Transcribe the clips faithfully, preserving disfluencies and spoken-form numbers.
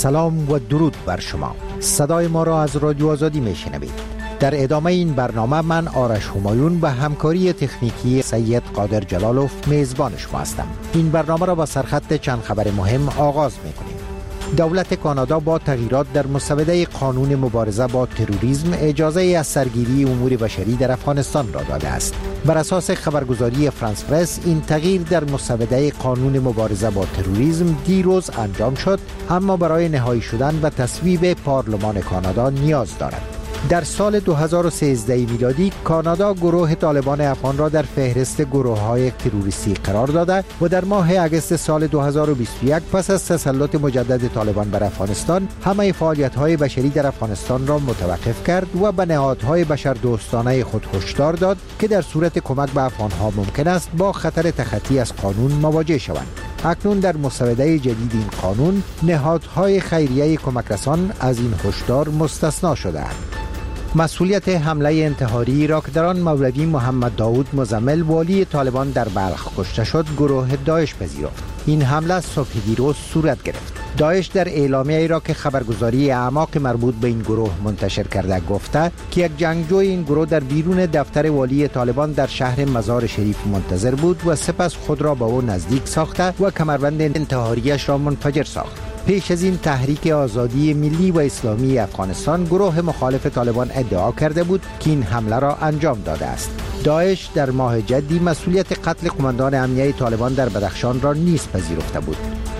سلام و درود بر شما. صدای ما را از رادیو آزادی میشنوید. در ادامه این برنامه من آرش همایون و همکاری تکنیکی سید قادر جلالوف میزبان شما هستم. این برنامه را با سرخط چند خبر مهم آغاز میکنیم. دولت کانادا با تغییرات در مسوده قانون مبارزه با تروریسم اجازه از سرگیری امور بشری در افغانستان را داده است. بر اساس خبرگزاری فرانس پرس این تغییر در مسوده قانون مبارزه با تروریسم دیروز انجام شد، اما برای نهایی شدن و تصویب پارلمان کانادا نیاز دارد. در سال دو هزار و سیزده میلادی کانادا گروه طالبان افغان را در فهرست گروه‌های تروریستی قرار داده و در ماه اگست سال دو هزار و بیست و یک پس از تسلط مجدد طالبان بر افغانستان همه فعالیت‌های بشری در افغانستان را متوقف کرد و به نهادهای بشردوستانه خود هشدار داد که در صورت کمک به افغان‌ها ممکن است با خطر تخطی از قانون مواجه شوند. اکنون در مسوده جدید این قانون نهادهای خیریه کمک رسان از این هشدار مستثنا شده‌اند. مسئولیت حمله انتحاری را که در آن مولوی محمد داود مزمل والی طالبان در بلخ کشته شد گروه داعش پذیرفت. این حمله صبح دیروز صورت گرفت. داعش در اعلامیه‌ای را که خبرگزاری اعماق مربوط به این گروه منتشر کرده گفته که یک جنگجوی این گروه در بیرون دفتر والی طالبان در شهر مزار شریف منتظر بود و سپس خود را به او نزدیک ساخته و کمربند انتحاریش را منفجر ساخت. پیش از این تحریک آزادی ملی و اسلامی افغانستان گروه مخالف طالبان ادعا کرده بود که این حمله را انجام داده است. داعش در ماه جدی مسئولیت قتل قماندان امنیه طالبان در بدخشان را نیز پذیرفته بود.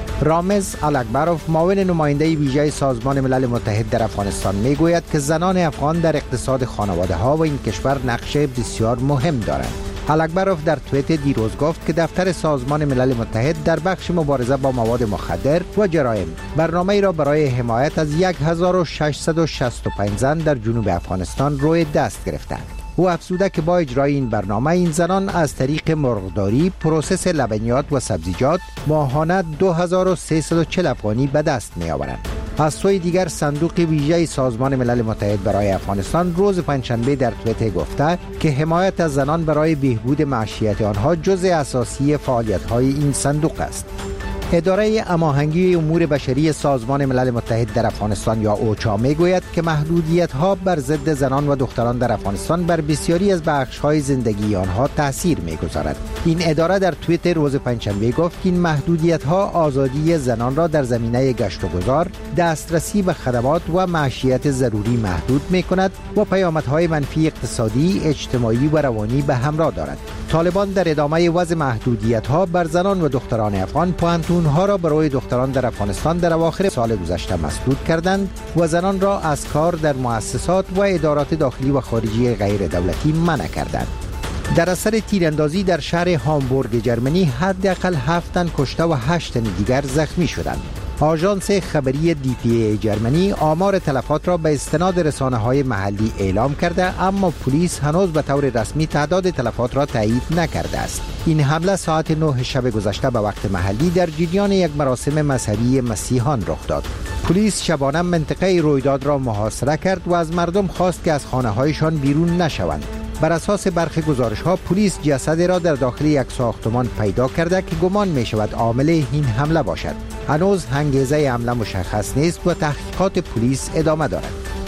رامز الاکبروف معاون نماینده ویژه سازمان ملل متحد در افغانستان میگوید که زنان افغان در اقتصاد خانواده ها و این کشور نقش بسیار مهم دارند. الاکبروف در توییت دیروز گفت که دفتر سازمان ملل متحد در بخش مبارزه با مواد مخدر و جرایم برنامه‌ای را برای حمایت از هزار و ششصد و شصت و پنج زن در جنوب افغانستان روی دست گرفتند. او افزوده که با اجرای این برنامه این زنان از طریق مرغداری، پروسس لبنیات و سبزیجات ماهانه دو هزار و سیصد و چهل افغانی به دست می‌آورند. از سوی دیگر صندوق ویژه سازمان ملل متحد برای افغانستان روز پنجشنبه در توییتر گفته که حمایت از زنان برای بهبود معیشت آنها جزء اساسی فعالیت‌های این صندوق است. اداره هماهنگی امور بشری سازمان ملل متحد در افغانستان یا اوچا میگوید که محدودیت‌ها بر ضد زنان و دختران در افغانستان بر بسیاری از بخش‌های زندگی آنها تأثیر می‌گذارد. این اداره در توییتر روز پنجشنبه گفت که این محدودیت‌ها آزادی زنان را در زمینه گشت و گذار، دسترسی به خدمات و معیشت ضروری محدود می‌کند و پیامدهای منفی اقتصادی، اجتماعی و روانی به همراه دارد. طالبان در ادامه وضع محدودیت‌ها بر زنان و دختران افغان پوهنتون‌ها را برای دختران در افغانستان در اواخر سال گذشته مسدود کردند و زنان را از کار در مؤسسات و ادارات داخلی و خارجی غیر دولتی منع کردند. در اثر تیراندازی در شهر هامبورگ جرمنی حداقل هفت تن کشته و هشت تن دیگر زخمی شدند. آژانس خبری دی پی ای جرمنی آمار تلفات را به استناد رسانه‌های محلی اعلام کرده، اما پلیس هنوز به طور رسمی تعداد تلفات را تایید نکرده است. این حمله ساعت نه شب گذشته به وقت محلی در جریان یک مراسم مذهبی مسیحیان رخ داد. پلیس شبانه منطقه رویداد را محاصره کرد و از مردم خواست که از خانه‌هایشان بیرون نشوند. بر اساس برخی گزارش‌ها پلیس جسدی را در داخل یک ساختمان پیدا کرده که گمان می‌شود عامل این حمله باشد. هنوز انگیزه حمله مشخص نیست و تحقیقات پلیس ادامه دارد.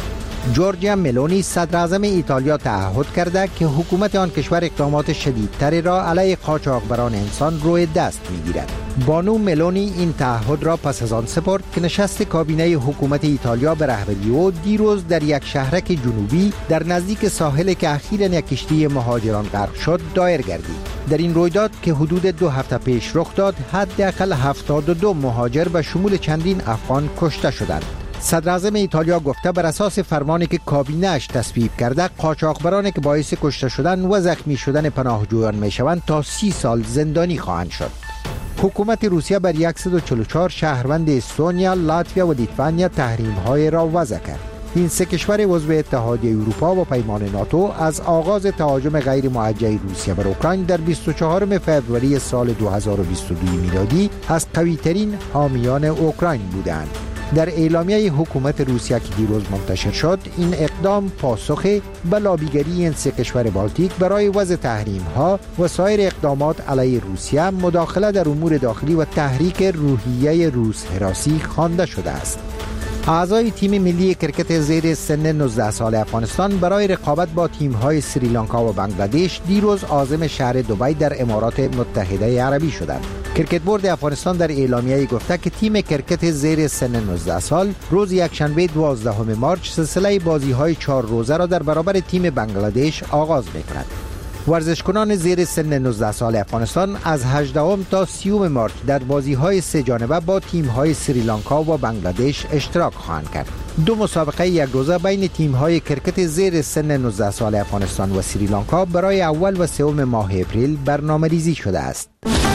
جورجیا ملونی صدر اعظم ایتالیا تعهد کرده که حکومت آن کشور اقدامات شدیدتری را علیه قاچاقبران انسان روی دست می‌گیرد. بانو ملونی این تعهد را پس از آن سپرد که نشست کابینه حکومت ایتالیا به رهبری او دیروز در یک شهرک جنوبی در نزدیک ساحل که اخیراً یک کشتی مهاجران غرق شد دایر گردید. در این رویداد که حدود دو هفته پیش رخ داد حداقل هفتاد و دو مهاجر به شمول چندین افغان کشته شدند. صدر اعظم ایتالیا گفته بر اساس فرمانی که کابینه‌اش تصویب کرده قاچاقبرانی که باعث کشته شدن و زخمی شدن پناهجویان میشوند تا سی سال زندانی خواهند شد. حکومت روسیه بر صد و چهل و چهار شهروند استونیا، لاتویا و لیتوانیا تحریم‌های را وضع کرد. این سه کشور عضو اتحادیه اروپا و پیمان ناتو از آغاز تهاجم غیر موجه روسیه بر اوکراین در بیست و چهارم فوریه سال دو هزار و بیست و دو میلادی از قوی‌ترین حامیان اوکراین بودند. در اعلامیه حکومت روسیه که دیروز منتشر شد، این اقدام پاسخ به لابیگری این سه کشور بالتیک برای وضع تحریم‌ها و سایر اقدامات علیه روسیه، مداخله در امور داخلی و تحریک روحیه روس هراسی خوانده شده است. اعضای تیم ملی کرکت زیر سن نوزده سال افغانستان برای رقابت با تیم‌های سریلانکا و بنگلادش دیروز عازم شهر دبی در امارات متحده عربی شدند. کرکت بورد افغانستان در اعلامیه‌ای گفته که تیم کرکت زیر سن نوزده سال روز یکشنبه دوازدهم مارس سلسله بازی‌های چهار روزه را در برابر تیم بنگلادش آغاز می‌کند. ورزشکنان زیر سن نوزده سال افغانستان از هجدهم تا سیوم مارس در بازی‌های سه جانبه با تیم‌های سریلانکا و بنگلادش اشتراک خواهند کرد. دو مسابقه یک روزه بین تیم‌های کرکت زیر سن نوزده سال افغانستان و سریلانکا برای اول و سوم ماه اپریل برنامه‌ریزی شده است.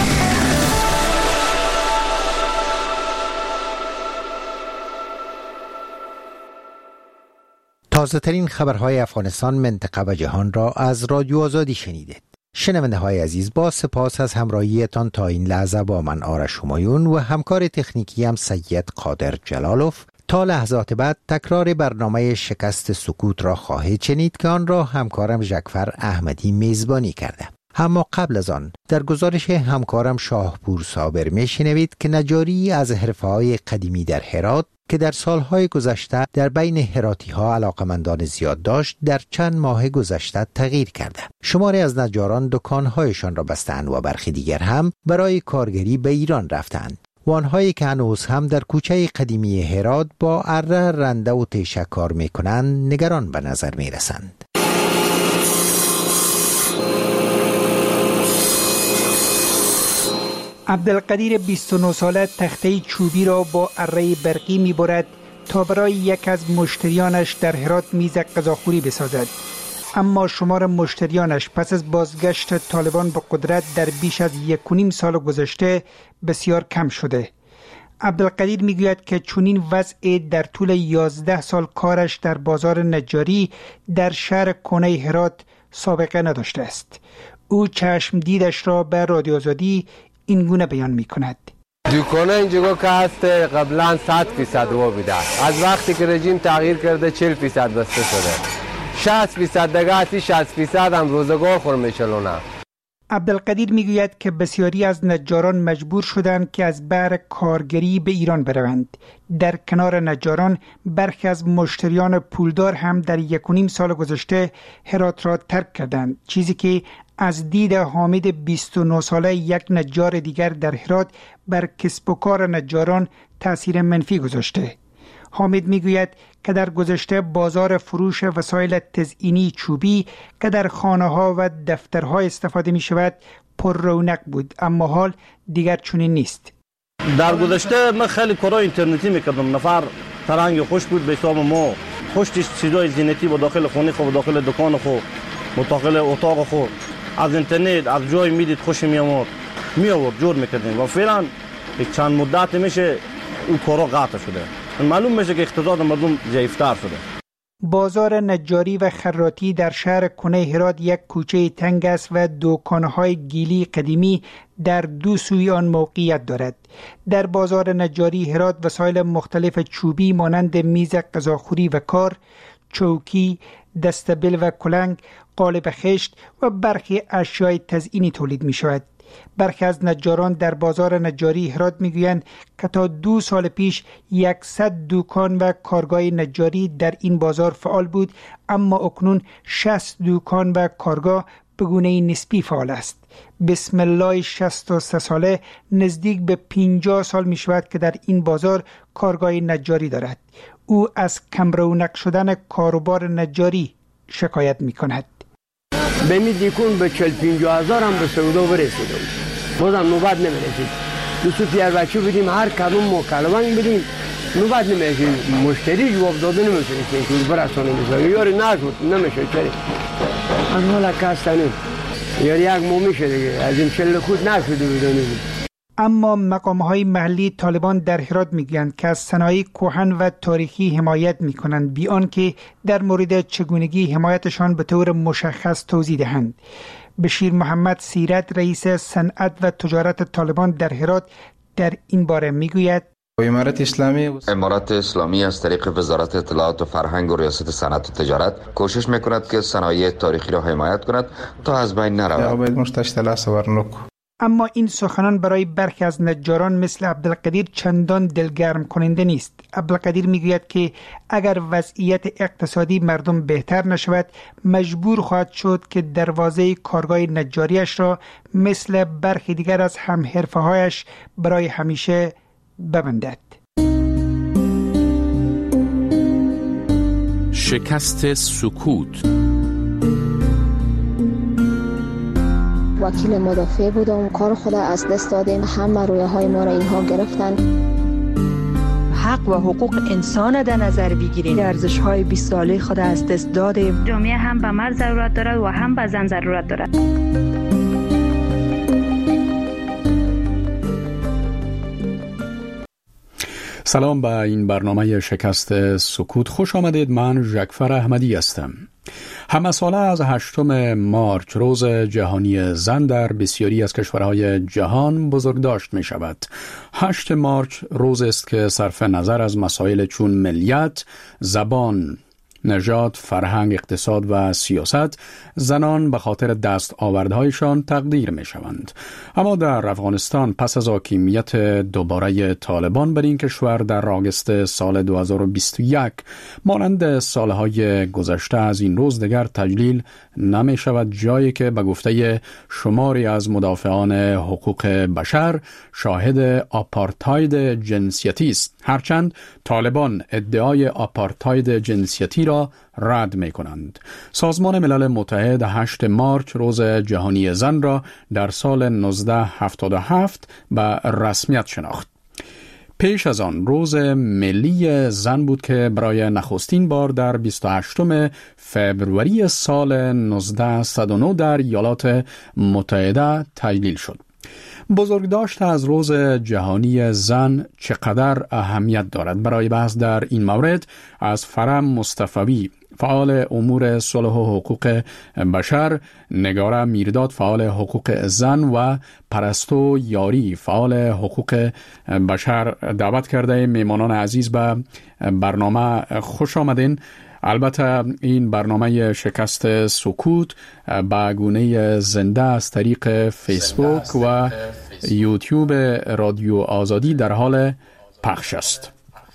تازه ترین خبرهای افغانستان، منطقه و جهان را از رادیو آزادی شنیدید. شنونده های عزیز، با سپاس از همراهیتان تا این لحظه با من آرش همایون و همکار تکنیکی هم سید قادر جلالوف. تا لحظات بعد تکرار برنامه شکست سکوت را خواهید شنید که آن را همکارم ژکفر احمدی میزبانی کرده. اما قبل از آن در گزارش همکارم شاهپور صابر میشنوید که نجاری از حرفه‌های قدیمی در هرات که در سالهای گذشته در بین هراتی ها علاقمندان زیاد داشت، در چند ماه گذشته تغییر کرده. شماری از نجاران دکانهایشان را بستند و برخی دیگر هم برای کارگری به ایران رفتند. و آنهایی که هنوز هم در کوچه قدیمی هرات با اره، رنده و تیشه کار میکنند نگران به نظر میرسند. عبدالقدیر بیست و نه ساله تخته چوبی را با اره برقی می‌برد تا برای یک از مشتریانش در هرات میز غذاخوری بسازد. اما شمار مشتریانش پس از بازگشت طالبان به قدرت در بیش از یک و نیم سال گذشته بسیار کم شده. عبدالقدیر میگوید که چنین وضع در طول یازده سال کارش در بازار نجاری در شهر کنه هرات سابقه نداشته است. او چشم دیدش را به رادیو آزادی این گونه بیان می کند. دکانه اینجا که هست قبلا صد فیصد وا بوده، از وقتی که رژیم تغییر کرده چهل فیصد بسته شده، شصت فیصد دیگه هستی، شصت فیصد هم روزگار خور میچلونه. عبدالقدیر میگوید که بسیاری از نجاران مجبور شدند که از بهر کارگری به ایران بروند. در کنار نجاران برخی از مشتریان پولدار هم در یک و نیم سال گذشته هرات را ترک کردند، چیزی که از دید حامد بیست و نه ساله یک نجار دیگر در هرات بر کسب و کار نجاران تأثیر منفی گذاشته. حامد میگوید که در گذشته بازار فروش وسایل تزئینی چوبی که در خانه ها و دفترها استفاده می شود پر رونق بود، اما حال دیگر چنین نیست. در گذشته من خیلی کارهای اینترنتی میکردم، نفر ترنگ خوش بود به حساب ما، خوشش چیزای زینتی با داخل خونه خو، داخل دکان خو، داخل اتاق خو، از اینترنت از جای میدید خوش می آورد می آورد جور میکردیم و فعلا یک چند مدت میشه اون کارا قطع شده. معلوم میشه که اقتصاد مردم ضعیفتر شده. بازار نجاری و خراطی در شهر کنه هرات یک کوچه تنگ است و دکانهای گیلی قدیمی در دو سوی آن موقعیت دارد. در بازار نجاری هرات وسایل مختلف چوبی مانند میز غذاخوری و کار، چوکی، دستبل و کلنگ، قالب خشت و برخی اشیای تزئینی تولید می شود. برخی از نجاران در بازار نجاری هرات می گویند که تا دو سال پیش صد دکان و کارگاه نجاری در این بازار فعال بود، اما اکنون شصت دکان و کارگاه به گونه نسبی فعال است. بسم الله شصت و سه ساله نزدیک به پنجاه سال می شود که در این بازار کارگاه نجاری دارد. او از کم رونق شدن کاروبار نجاری شکایت می کند. به می دیکون به چل پینجا هزار هم به سودا برسیده، بازم نوبت نمیرسید. دو سو پیار بچه بدیم، هر کدوم مکالمه بدیم، نوبت نمیرسید. مشتری جواب داده نمیشه که برسانه میشه، یاری نشد نمیشه. چرا از حالا کستنه یاری یک مو میشه دیگه، از این چل خود نشده بدونیم. اما مقام‌های محلی طالبان در هرات میگویند که از صنایع کهن و تاریخی حمایت میکنند، بی آنکه در مورد چگونگی حمایتشان به طور مشخص توضیح دهند. بشیر محمد سیرت، رئیس صنعت و تجارت طالبان در هرات، در این باره میگوید: امارت اسلامی امارت اسلامی از طریق وزارت اطلاعات و فرهنگ و ریاست صنعت و تجارت کوشش میکند که صنایع تاریخی را حمایت کند تا از بین نرود. اما این سخنان برای برخی از نجاران مثل عبدالقدیر چندان دلگرم کننده نیست. عبدالقدیر میگوید که اگر وضعیت اقتصادی مردم بهتر نشود، مجبور خواهد شد که دروازه کارگاه نجاریش را مثل برخی دیگر از همحرفه‌هایش برای همیشه ببندد. شکست سکوت. وکیل مدافع بودم، کار خود از دست دادیم، همه رویه های ما را اینها گرفتن. حق و حقوق انسان در نظر بگیریم، ارزش های بیست ساله خود از دست دادیم. جامعه هم به مرد ضرورت دارد و هم به زن ضرورت دارد. سلام به این برنامه شکست سکوت، خوش آمدید. من ژکفر احمدی هستم. همه ساله از هشتم مارچ روز جهانی زن در بسیاری از کشورهای جهان بزرگداشت می شود. هشتم مارچ روز است که صرف نظر از مسائل چون ملیت، زبان، نژاد، فرهنگ، اقتصاد و سیاست، زنان به خاطر دست آوردهایشان تقدیر می شوند. اما در افغانستان پس از حاکمیت دوباره طالبان بر این کشور در آگوست سال دو هزار و بیست و یک، مانند سالهای گذشته از این روز دیگر تجلیل نمی شود، جایی که به گفته شماری از مدافعان حقوق بشر شاهد آپارتاید جنسیتی است، هرچند طالبان ادعای آپارتاید جنسیتی را رد می کنند. سازمان ملل متحد هشتم مارچ روز جهانی زن را در سال نوزده هفتاد و هفت به رسمیت شناخت. پیش از آن روز ملی زن بود که برای نخستین بار در بیست و هشتم فوریه سال نوزده صد و نه در ایالات متحده تجلیل شد. بزرگداشت از روز جهانی زن چقدر اهمیت دارد؟ برای بحث در این مورد از فرم مصطفی، فعال امور صلح و حقوق بشر، نگاره میرداد، فعال حقوق زن، و پرستو یاری، فعال حقوق بشر دعوت کرده. میمانان عزیز به برنامه خوش آمدین. البته این برنامه شکست سکوت با گونه زنده از طریق فیسبوک و یوتیوب رادیو آزادی در حال پخش است.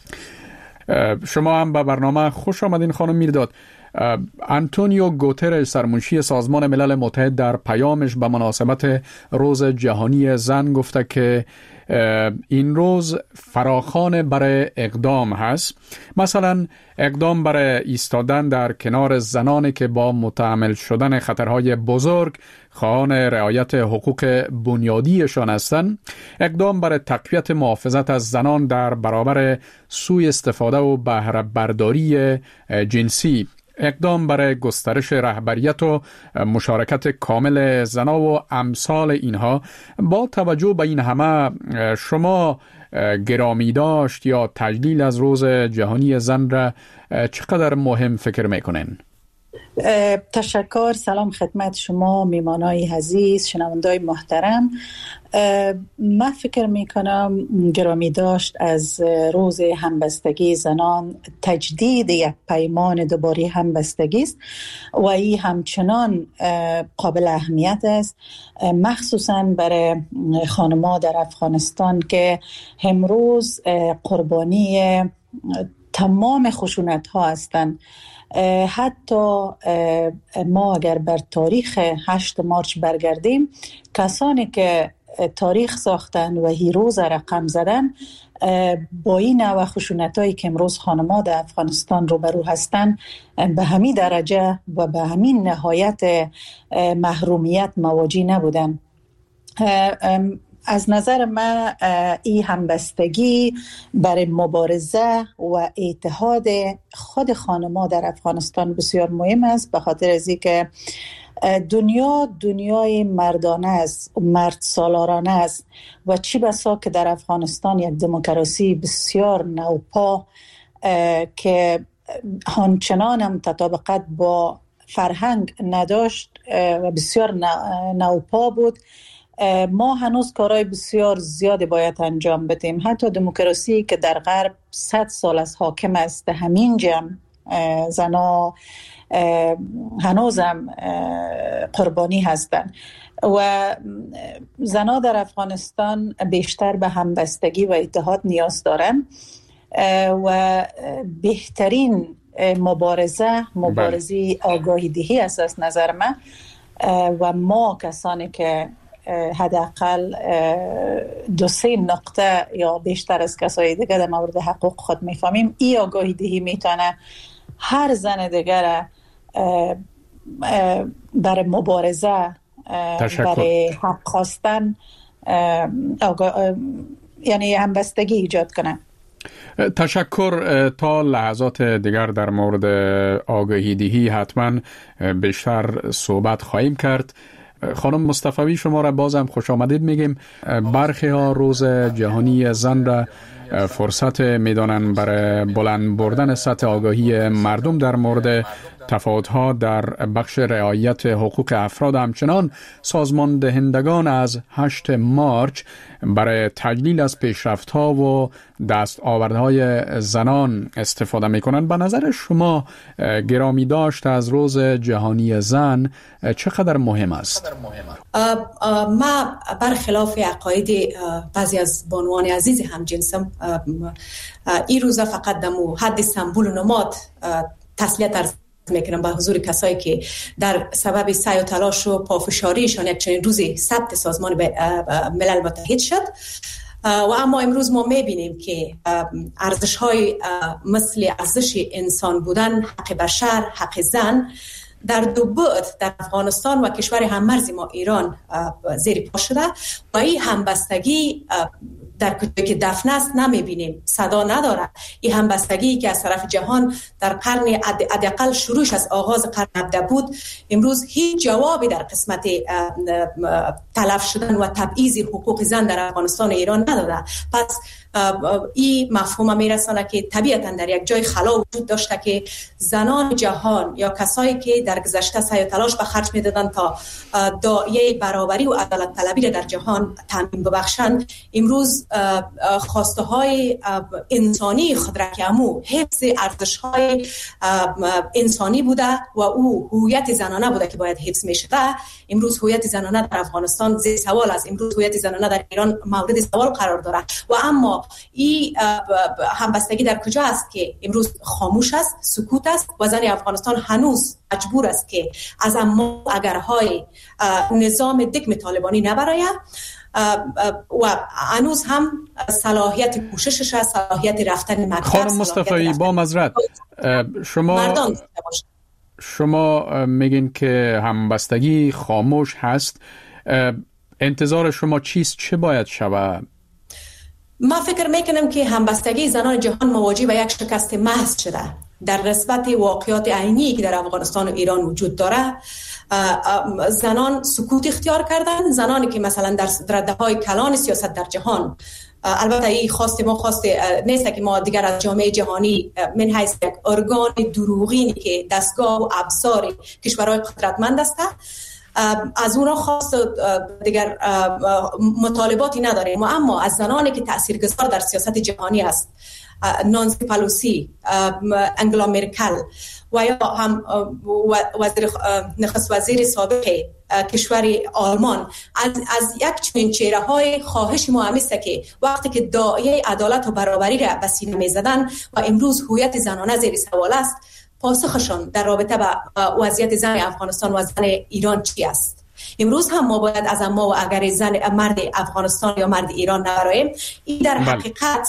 شما هم به برنامه خوش آمدین خانم میرداد. آنتونیو گوترش، سرمنشی سازمان ملل متحد، در پیامش به مناسبت روز جهانی زن گفته که این روز فراخوان برای اقدام هست، مثلا اقدام برای ایستادن در کنار زنانی که با متحمل شدن خطرهای بزرگ خواهان رعایت حقوق بنیادیشان هستند، اقدام برای تقویت محافظت از زنان در برابر سوء استفاده و بهره برداری جنسی، اقدام برای گسترش رهبریت و مشارکت کامل زنان و امثال اینها. با توجه به این همه شما گرامی داشت یا تجلیل از روز جهانی زن را چقدر مهم فکر میکنین؟ تشکر. سلام خدمت شما میمانای عزیز، شنوندای محترم. من فکر میکنم گرامی داشت از روز همبستگی زنان تجدید یک پیمان دوباره همبستگی است و این همچنان قابل اهمیت است، مخصوصا برای خانم‌ها در افغانستان که امروز قربانی تمام خشونت ها هستند. حتی ما اگر بر تاریخ هشت مارچ برگردیم، کسانی که تاریخ ساختن و هیروز رقم زدن با این نوع خشونتایی که امروز خانم‌ها در افغانستان روبرو هستند به همین درجه و به همین نهایت محرومیت مواجه نبودن. از نظر من این همبستگی برای مبارزه و اتحاد خود خانم‌ها در افغانستان بسیار مهم است، به خاطر از اینکه دنیا دنیای مردانه است، مرد سالارانه است و چی بسا که در افغانستان یک دموکراسی بسیار نوپا که همچنان هم تطابقت با فرهنگ نداشت و بسیار نوپا بود، ما هنوز کارهای بسیار زیادی باید انجام بدیم. حتی دموکراسی که در غرب صد سال از حاکم است، همین جمع زنا هنوزم قربانی هستند. و زنان در افغانستان بیشتر به همبستگی و اتحاد نیاز دارند و بهترین مبارزه مبارزه آگاهی دهی است از نظر من. و ما کسانی که حداقل دو سه نقطه یا بیشتر از کسای دیگر در مورد حقوق خود میفهمیم، این آگاهی دهی میتونه هر زن دیگر برای مبارزه برای حق خواستن یعنی همبستگی ایجاد کنه. تشکر. تا لحظات دیگر در مورد آگاهی دهی حتما بیشتر صحبت خواهیم کرد. خانم مصطفی شما را بازم خوش آمدید میگیم. برخی ها روز جهانی زن را فرصت میدانند برای بلند بردن سطح آگاهی مردم در مورد تفاوت‌ها در بخش رعایت حقوق افراد. همچنان سازمان دهندگان از هشت مارچ برای تجلیل از پیشرفت‌ها و دستاوردهای زنان استفاده می‌کنند. به نظر شما گرامی داشت از روز جهانی زن چقدر مهم است؟ ما برخلاف عقاید بعضی از بانوان عزیز همجنسم این روزا فقط دمو حد سمبول و نماد تسلیت ارز میکنم به حضور کسایی که در سبب سعی و تلاش و پافشاریشان یک چنین روزی ثبت سازمان ملل متحد شد. و اما امروز ما میبینیم که ارزش‌های مثل ارزش انسان بودن، حق بشر، حق زن در دو بعد در افغانستان و کشور هممرز ما ایران زیر پا شده و این همبستگی در کجایی که دفن است نمیبینیم، صدا نداره. این همبستگی که از طرف جهان در قرن حداقل شروعش از آغاز قرن هفدهم بود، امروز هیچ جوابی در قسمت تلف شدن و تبعیض حقوق زن در افغانستان و ایران نداده. پس این مفهوم میرسانه که طبیعتا در یک جای خلا وجود داشته که زنان جهان یا کسایی که در گذشته سعی و تلاش به خرج میدادن تا داعیه برابری و عدالت طلبی را در جهان تامین ببخشند، امروز خواسته های انسانی خود را که امو حفظ ارزش های انسانی بوده و او هویت زنانه بوده که باید حفظ میشده، امروز هویت زنانه در افغانستان زیر سوال است. امروز هویت زنانه در ایران مورد سوال قرار دارد. و اما این همبستگی در کجا است که امروز خاموش است، سکوت است و زن افغانستان هنوز مجبور است که از اما اگرهای نظام دکم طالبانی نبراید و هنوز هم صلاحیت کوششش است، صلاحیت رفتن مکتب. خانم مصطفی با معذرت شما شما میگین که همبستگی خاموش هست، انتظار شما چیست؟ چه باید شود؟ ما فکر میکنم که همبستگی زنان جهان مواجه به یک شکست محض شده در نسبت واقعیات عینی که در افغانستان و ایران وجود داره. زنان سکوت اختیار کردن، زنانی که مثلا در رده‌های کلان سیاست در جهان، البته این خواست ما خواست نیست که ما دیگر از جامعه جهانی من حیث یک ارگان دروغینی که دستگاه و ابزار کشورهای قدرتمند است از اونا خواست دیگر مطالباتی نداریم. اما از زنانی که تاثیرگذار در سیاست جهانی است، نانسی پلوسی، انگلا مرکل و یا هم وزیر نخست وزیر سابق کشور آلمان، از, از یک چنین چهره های خواهش ما همیست که وقتی که داعیه عدالت و برابری را به سینه می زدن و امروز هویت زنانه زیر سوال است، پاسخشان در رابطه با وضعیت زن افغانستان و زن ایران چی است؟ امروز هم ما باید از ما و اگر زن مرد افغانستان یا مرد ایران نبراییم، این در حقیقت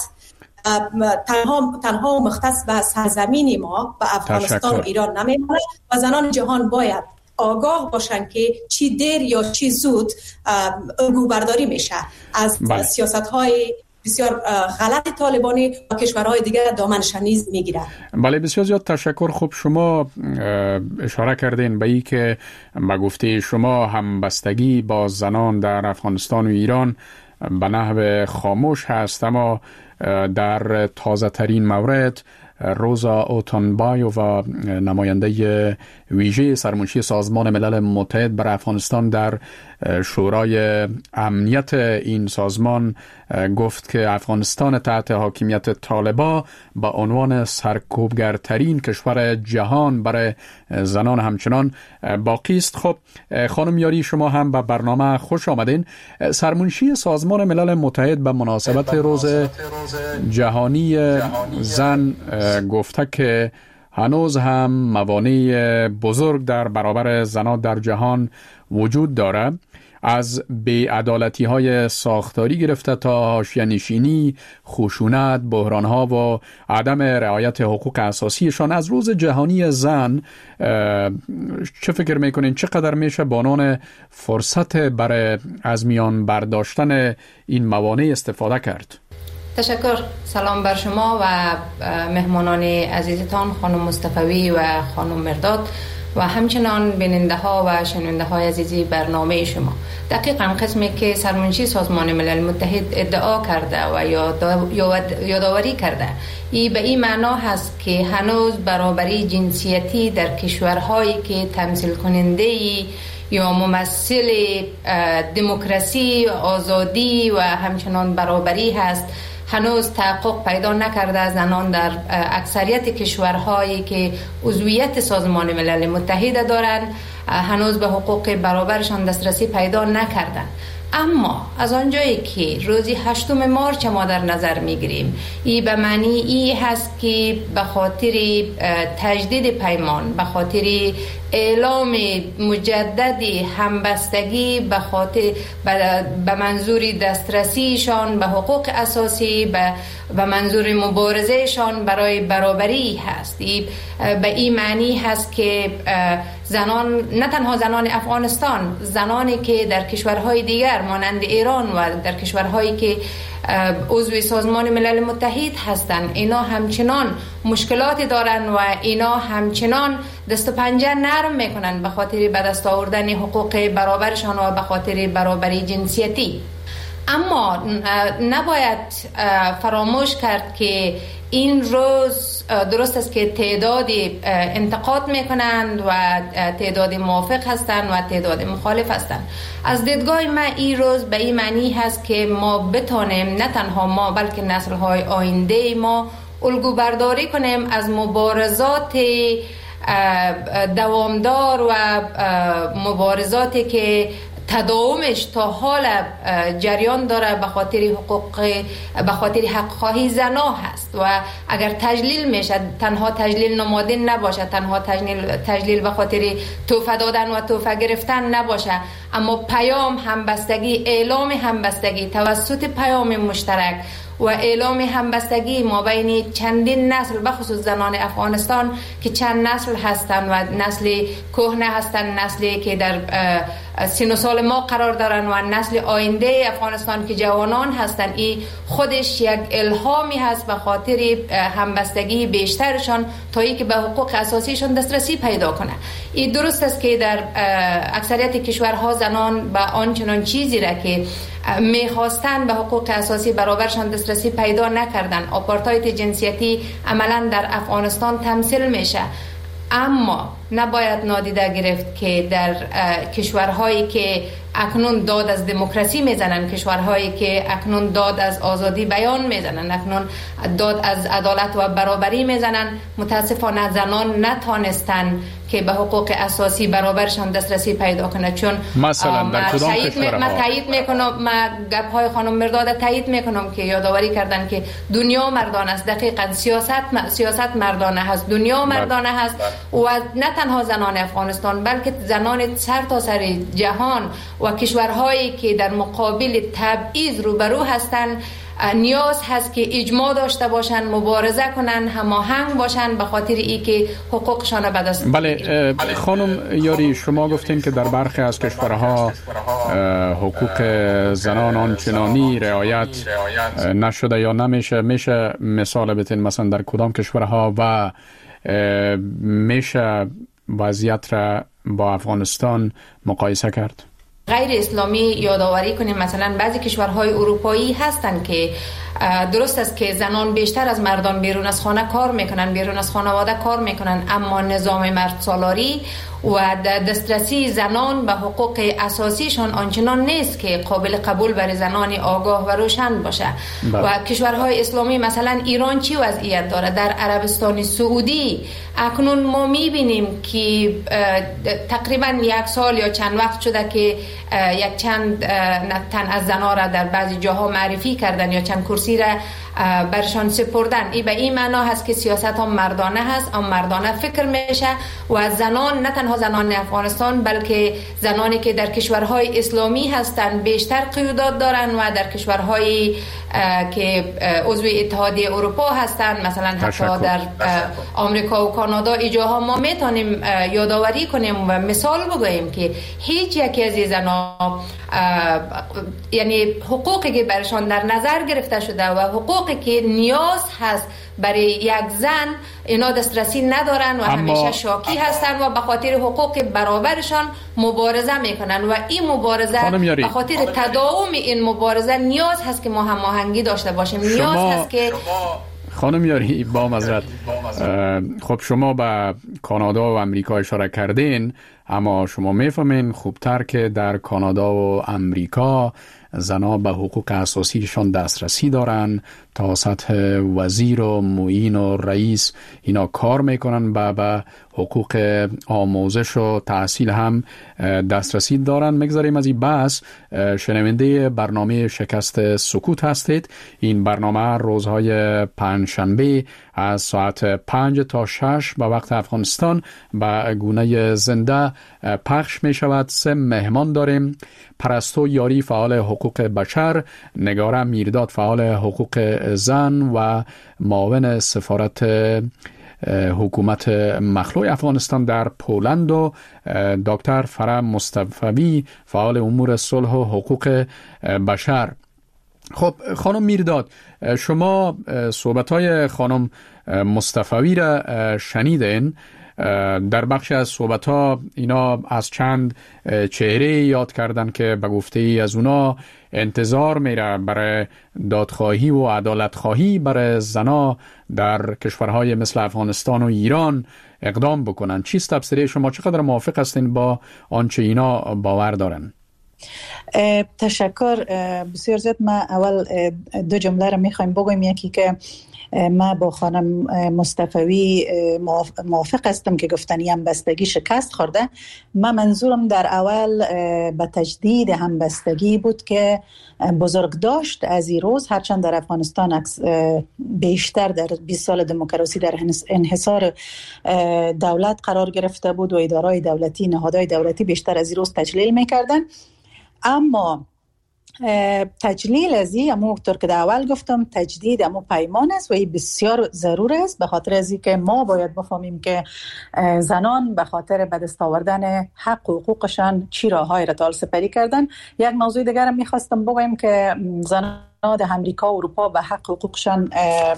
تنها تنها مختص به سرزمین ما و افغانستان و ایران نمیمونه و زنان جهان باید آگاه باشن که چی دیر یا چی زود الگو برداری میشه از سیاست‌های بسیار غلط طالبانی و کشورهای دیگر دامنش نیز میگیره. بله بسیار زیاد تشکر. خوب شما اشاره کردین به این که به گفته شما همبستگی با زنان در افغانستان و ایران به نحو خاموش هست، اما در تازه ترین مورد روزا اوتانبایو و نماینده ویژه سرمنشی سازمان ملل متحد برای افغانستان در شورای امنیت این سازمان گفت که افغانستان تحت حاکمیت طالبان با عنوان سرکوبگرترین کشور جهان برای زنان همچنان باقی است. خب خانم یاری، شما هم به برنامه خوش آمدین. سرمنشی سازمان ملل متحد به مناسبت روز جهانی زن گفته که هنوز هم موانع بزرگ در برابر زنان در جهان وجود داره، از بی‌عدالتی های ساختاری گرفته تا حاشیه‌نشینی، خشونت، بحران ها و عدم رعایت حقوق اساسیشان. از روز جهانی زن چه فکر میکنین چقدر میشه بانان فرصت برای از میان برداشتن این موانع استفاده کرد؟ تشکر. سلام بر شما و مهمانان عزیزتان، خانم مصطفی و خانم مرداد و همچنان بیننده ها و شنونده های عزیزی برنامه شما. دقیقاً قسمی که سرمنشی سازمان ملل متحد ادعا کرده و یادآوری کرده، ای به این معنا هست که هنوز برابری جنسیتی در کشورهایی که تمثیل کننده یا ممثل دموکراسی، آزادی و همچنان برابری هست، هنوز تحقق پیدا نکرده. زنان در اکثریت کشورهایی که عضویت سازمان ملل متحد دارند هنوز به حقوق برابرشان دسترسی پیدا نکردند. اما از آنجایی که روزی هشتم مارچ ما در نظر میگیریم، این به معنی ای هست که به خاطر تجدید پیمان، به خاطر اعلام مجدد همبستگی، به خاطر به منظور دسترسیشان به حقوق اساسی، به به منظور مبارزهشان برای برابری هست. به این معنی هست که زنان، نه تنها زنان افغانستان، زنانی که در کشورهای دیگر مانند ایران و در کشورهایی که عضو سازمان ملل متحد هستند، اینا همچنان مشکلاتی دارن و اینا همچنان دست و پنجه نرم میکنن به خاطر به دست آوردن حقوق برابرشان و به خاطر برابری جنسیتی. اما نباید فراموش کرد که این روز درست است که تعداد انتقاد میکنند و تعداد موافق هستند و تعداد مخالف هستند. از دیدگاه من این روز به این معنی هست که ما بتانیم، نه تنها ما بلکه نسل‌های آینده ما، الگو برداری کنیم از مبارزات دوامدار و مبارزاتی که تداومش تا حال جریان داره به خاطر حقوق، به خاطر حق خواهی زنا هست و اگر تجلیل میشه تنها تجلیل نمادین نباشه، تنها تجلیل تجلیل به خاطر تحفه دادن و تحفه گرفتن نباشه، اما پیام همبستگی، اعلام همبستگی توسط پیام مشترک و اعلام همبستگی ما بین چندین نسل، بخصوص زنان افغانستان که چند نسل هستند و نسل کهنه هستند، نسلی که در سن و سال ما قرار دارن و نسل آینده افغانستان که جوانان هستند، این خودش یک الهامی هست به خاطر همبستگی بیشترشان تا ای که به حقوق اساسیشون دسترسی پیدا کنه. این درست است که در اکثریت کشورها زنان به آنچنان چیزی را که میخواستن به حقوق اساسی برابرشان دسترسی پیدا نکردن. آپارتاید جنسیتی عملا در افغانستان تمثیل میشه، اما نباید نادیده گرفت که در کشورهایی که اکنون داد از دموکراسی میزنن، کشورهایی که اکنون داد از آزادی بیان میزنن، اکنون داد از عدالت و برابری میزنن، متاسفانه زنان نتانستن که به حقوق اساسی برابرشان دسترسی پیدا کنه. چون مثلا در کدام کشورها من تایید میکنم، من گپ های خانم مرداد تایید میکنم که یادآوری کردن که دنیا مردانه است. دقیقاً سیاست سیاست مردانه هست، دنیا مردانه هست و نه تنها زنان افغانستان بلکه زنان سر تا سر جهان و کشورهایی که در مقابل تبعیض روبرو هستند نیاز هست که اجماع داشته باشن، مبارزه کنن، هماهنگ باشن به خاطر ای که حقوقشان به دست بله. خانم یاری، شما گفتین که در برخی از کشورها حقوق زنان آنچنانی رعایت نشده یا نمیشه. میشه مثال بتین مثلا در کدام کشورها و میشه وضعیت را با افغانستان مقایسه کرد؟ غیر اسلامی یادآوری کنیم. مثلا بعضی کشورهای اروپایی هستند که درست است که زنان بیشتر از مردان بیرون از خانه کار میکنن، بیرون از خانواده کار میکنن، اما نظام مرد سالاری و دسترسی زنان به حقوق اساسیشان آنچنان نیست که قابل قبول برای زنان آگاه و روشن باشه. بله. و کشورهای اسلامی مثلا ایران چی وضعیت داره؟ در عربستان سعودی اکنون ما میبینیم که تقریبا یک سال یا چند وقت شده که یک چند تن از زنان را در بعضی جاها معرفی کردن یا چند کرسی را برشان سپردن. این به این معنا هست که سیاست هم مردانه هست، هم مردانه فکر میشه و زنان، نه تنها زنان افغانستان بلکه زنانی که در کشورهای اسلامی هستند بیشتر قیودات دارن و در کشورهای که عضو اتحادیه اروپا هستند، مثلا حتی در آمریکا و کانادا، ایجاها ما میتونیم یادآوری کنیم و مثال بگوییم که هیچ یکی از این زنان یعنی حقوقی که برشان در نظر گرفته شده و حقوقی که نیاز هست برای یک زن اینا دسترسی ندارن و همیشه شاکی هستن و به خاطر حقوق برابرشان مبارزه میکنن و این مبارزه به خاطر تداوم این مبارزه نیاز هست که ما هماهنگی داشته باشیم. نیاز هست که خانم یاری با معذرت، خب شما به کانادا و امریکا اشاره کردین، اما شما میفهمین خوبتر که در کانادا و امریکا زنها به حقوق اساسیشان دسترسی دارن، تا سطح وزیر و معین و رئیس اینا کار میکنن، به به حقوق آموزش و تحصیل هم دسترسی دارن. مگذاریم از این بحث. شنونده برنامه شکست سکوت هستید. این برنامه روزهای پنجشنبه از ساعت پنج تا شش به وقت افغانستان به گونه زنده پخش می شود. سه مهمان داریم: پرستو یاری فعال حقوق بشر، نگاره میرداد فعال حقوق زن و معاون سفارت حکومت مخلوع افغانستان در پولند و دکتر فرح مصطفوی فعال امور صلح و حقوق بشر. خب خانم میرداد، شما صحبت‌های خانم مصطفوی را شنیدین. در بخش از صحبت‌ها اینا از چند چهره یاد کردن که به گفته ای از اونا انتظار میره برای دادخواهی و عدالت خواهی برای زنا در کشورهای مثل افغانستان و ایران اقدام بکنن. چیست تفسیر شما؟ چقدر موافق هستین با آنچه اینا باور دارن؟ تشکر بسیار زیاد. ما اول دو جمله رو میخوایم بگویم. یکی که ما با خانم مصطفوی موافق هستم که گفتنی همبستگی شکست خورده. من منظورم در اول به تجدید همبستگی بود که بزرگ داشت از این روز، هرچند در افغانستان بیشتر در بیست سال دموکراسی در انحصار دولت قرار گرفته بود و ادارهای دولتی، نهادهای دولتی بیشتر از این روز تجلیل میکردن. اما تجلیل از این همونطور که در اول گفتم تجدید همون پیمان است و این بسیار ضرور است، به خاطر از این که ما باید بفهمیم که زنان به خاطر به دست آوردن حق و حقوقشان چی راههای را تا سپری کردن. یک موضوع دیگر هم میخواستم بگویم که زنان در امریکا و اروپا به حق و حقوقشان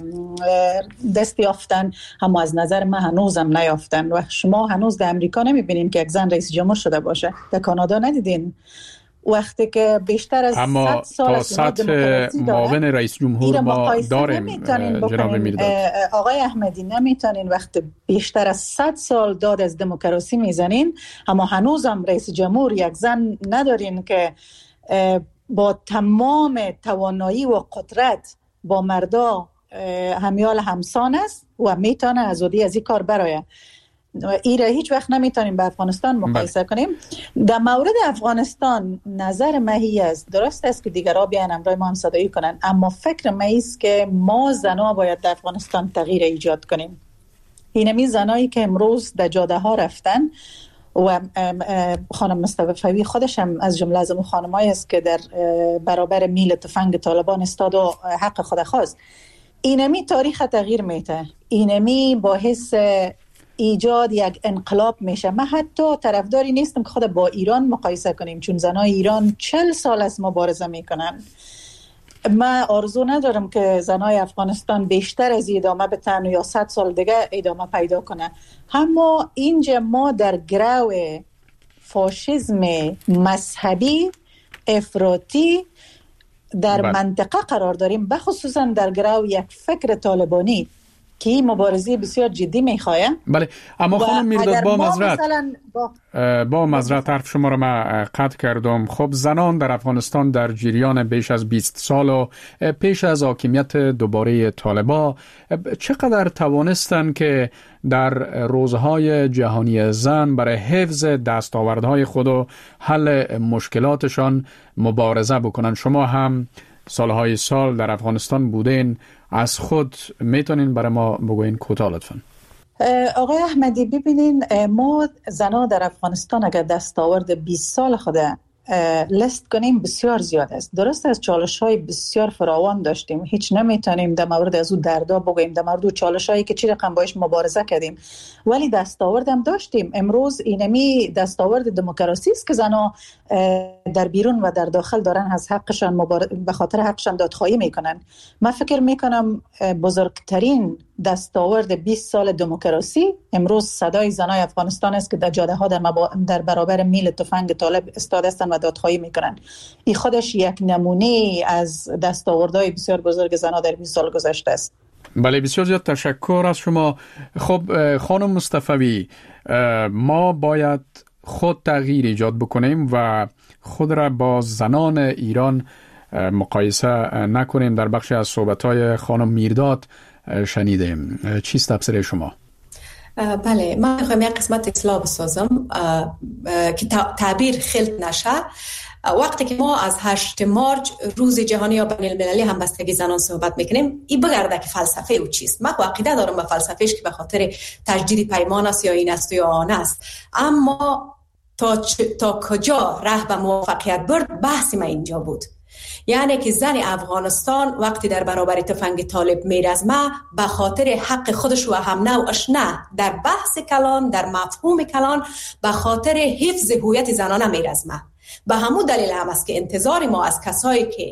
دست یافتن، اما از نظر من هنوز هم نیافتن و شما هنوز در امریکا نمیبینین که یک زن رئیس جمهور شده باشه. در کانادا ندیدین وقتی که بیشتر از صد سال تا سطح معاون رئیس جمهور ما داریم. جناب میرداد آقای احمدی، نمیتونین وقتی بیشتر از صد سال داد از دموکراسی میزنین اما هنوز هم رئیس جمهور یک زن ندارین که با تمام توانایی و قدرت با مردا همیال همسان است و میتونه ازودی از این کار برایه. ایره هیچ وقت نمیتونیم با افغانستان مقایسه کنیم. در مورد افغانستان نظر مهی است، درست است که دیگرها بیان امرای ما هم صدایی کنن، اما فکر مهی است که ما زنها باید در افغانستان تغییر ایجاد کنیم. اینمی زنایی که امروز در جاده ها رفتن و خانم مصطفوی خودش هم از جمله از اون خانمایی است که در برابر میل تفنگ طالبان استاد و حق خود خواست. اینمی تاریخ تغییر میته، اینمی باعث ایجاد یک انقلاب میشه. من حتی طرفداری نیستم که خود با ایران مقایسه کنیم، چون زنای ایران چل سال از مبارزه میکنن. من آرزو ندارم که زنای افغانستان بیشتر از ادامه بتن یا صد سال دیگه ادامه پیدا کنه. اما اینجا ما در گرو فاشیسم مذهبی افراطی در بله. منطقه قرار داریم، بخصوصا در گرو یک فکر طالبانی که این مبارزه بسیار جدی میخواه. بله، اما خانم میرداد با معذرت با, با معذرت حرف شما را من قطع کردم. خب زنان در افغانستان در جریان بیش از بیست سال و پیش از حاکمیت دوباره طالبان چقدر توانستند که در روزهای جهانی زن برای حفظ دستاوردهای خود و حل مشکلاتشان مبارزه بکنن؟ شما هم سالهای سال در افغانستان بودین، از خود میتونین برای ما بگوین کوتاه لطفاً؟ آقای احمدی ببینین، ما زنان در افغانستان اگر دستاورد بیست سال خود لیست کنیم بسیار زیاد است. درست از چالش های بسیار فراوان داشتیم، هیچ نمیتونیم در مورد از اون دردا بگوییم، در مورد چالش هایی که چی رقم باش مبارزه کردیم، ولی دستاورد هم داشتیم. امروز اینمی دستاورد دموکراسی است که زنان در بیرون و در داخل دارن از حقشان مبار... به خاطر حقشان دادخواهی میکنن. من فکر میکنم بزرگترین دستاورد بیست سال دموکراسی امروز صدای زنای افغانستان است که در جاده ها در, مبا... در برابر میل تفنگ طالب استاد هستند و دادخواهی میکنن. این خودش یک نمونه از دستاوردهای بسیار بزرگ زنها در بیست سال گذشته است. بله، بسیار زیاد تشکر از شما. خب خانم مصطفوی، ما باید خود تغییر ایجاد بکنیم و خود را با زنان ایران مقایسه نکنیم. در بخشی از صحبت‌های خانم میرداد شنیدیم. چیست تفسیر شما؟ بله، من میخوایم یک قسمت اصلاح بسازم که تعبیر خلط نشه. وقتی که ما از هشت مارچ روز جهانی یا بین المللی همبستگی زنان صحبت میکنیم، این بگرده که فلسفه او چیست. من عقیده دارم به فلسفهش که به خاطر تجدید پیمان است یا این است یا آن است، اما تا, چ... تا کجا راه به موفقیت برد بحث ما اینجا بود. یعنی که زن افغانستان وقتی در برابر تفنگ طالب میرزمه به خاطر حق خودش و هم نوعش نه، در بحث کلان، در مفهوم کلان به خاطر حفظ هویت زنانه میرزمه. به همون دلیل هم است که انتظار ما از کسایی که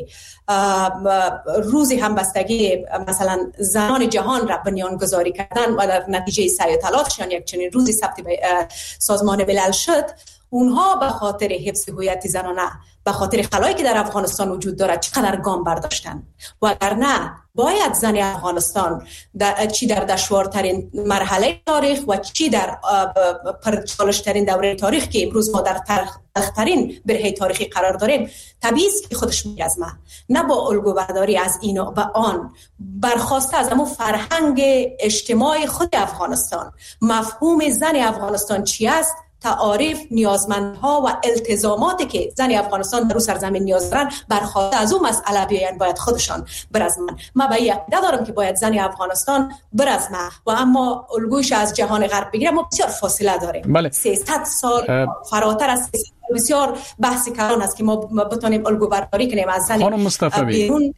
روزی همبستگی مثلا زنان جهان را بنیان گذاری کردن و در نتیجه سعی و تلاششان یک چنین روزی ثبت سازمان ملل شد، اونها به خاطر حفظ هویت زنانه، به خاطر خلایی که در افغانستان وجود دارد چقدر گام برداشتن. وگرنه باید زن افغانستان در چی در دشوارترین مرحله تاریخ و چی در پرچالشترین دوره تاریخ که امروز ما در تلخترین برهه تاریخی قرار داریم، طبیعی است که خودش میرزمه، نه با الگو برداری از این و آن، برخواسته از همون فرهنگ اجتماعی خود افغانستان. مفهوم زن افغانستان چی است؟ تعاریف، نیازمندها و التزاماتی که زن افغانستان در رو سرزمین نیاز دارن برخواسته از اون مسئله بیاین، باید خودشان برزمن. من به این عقیده دارم که باید زن افغانستان برزمه و اما الگویش از جهان غرب بگیره. ما بسیار فاصله داریم. بله. سیصد سال فراتر از بسیار بحثی کلان است که ما بتونیم الگو برداری کنیم از زن بیرون.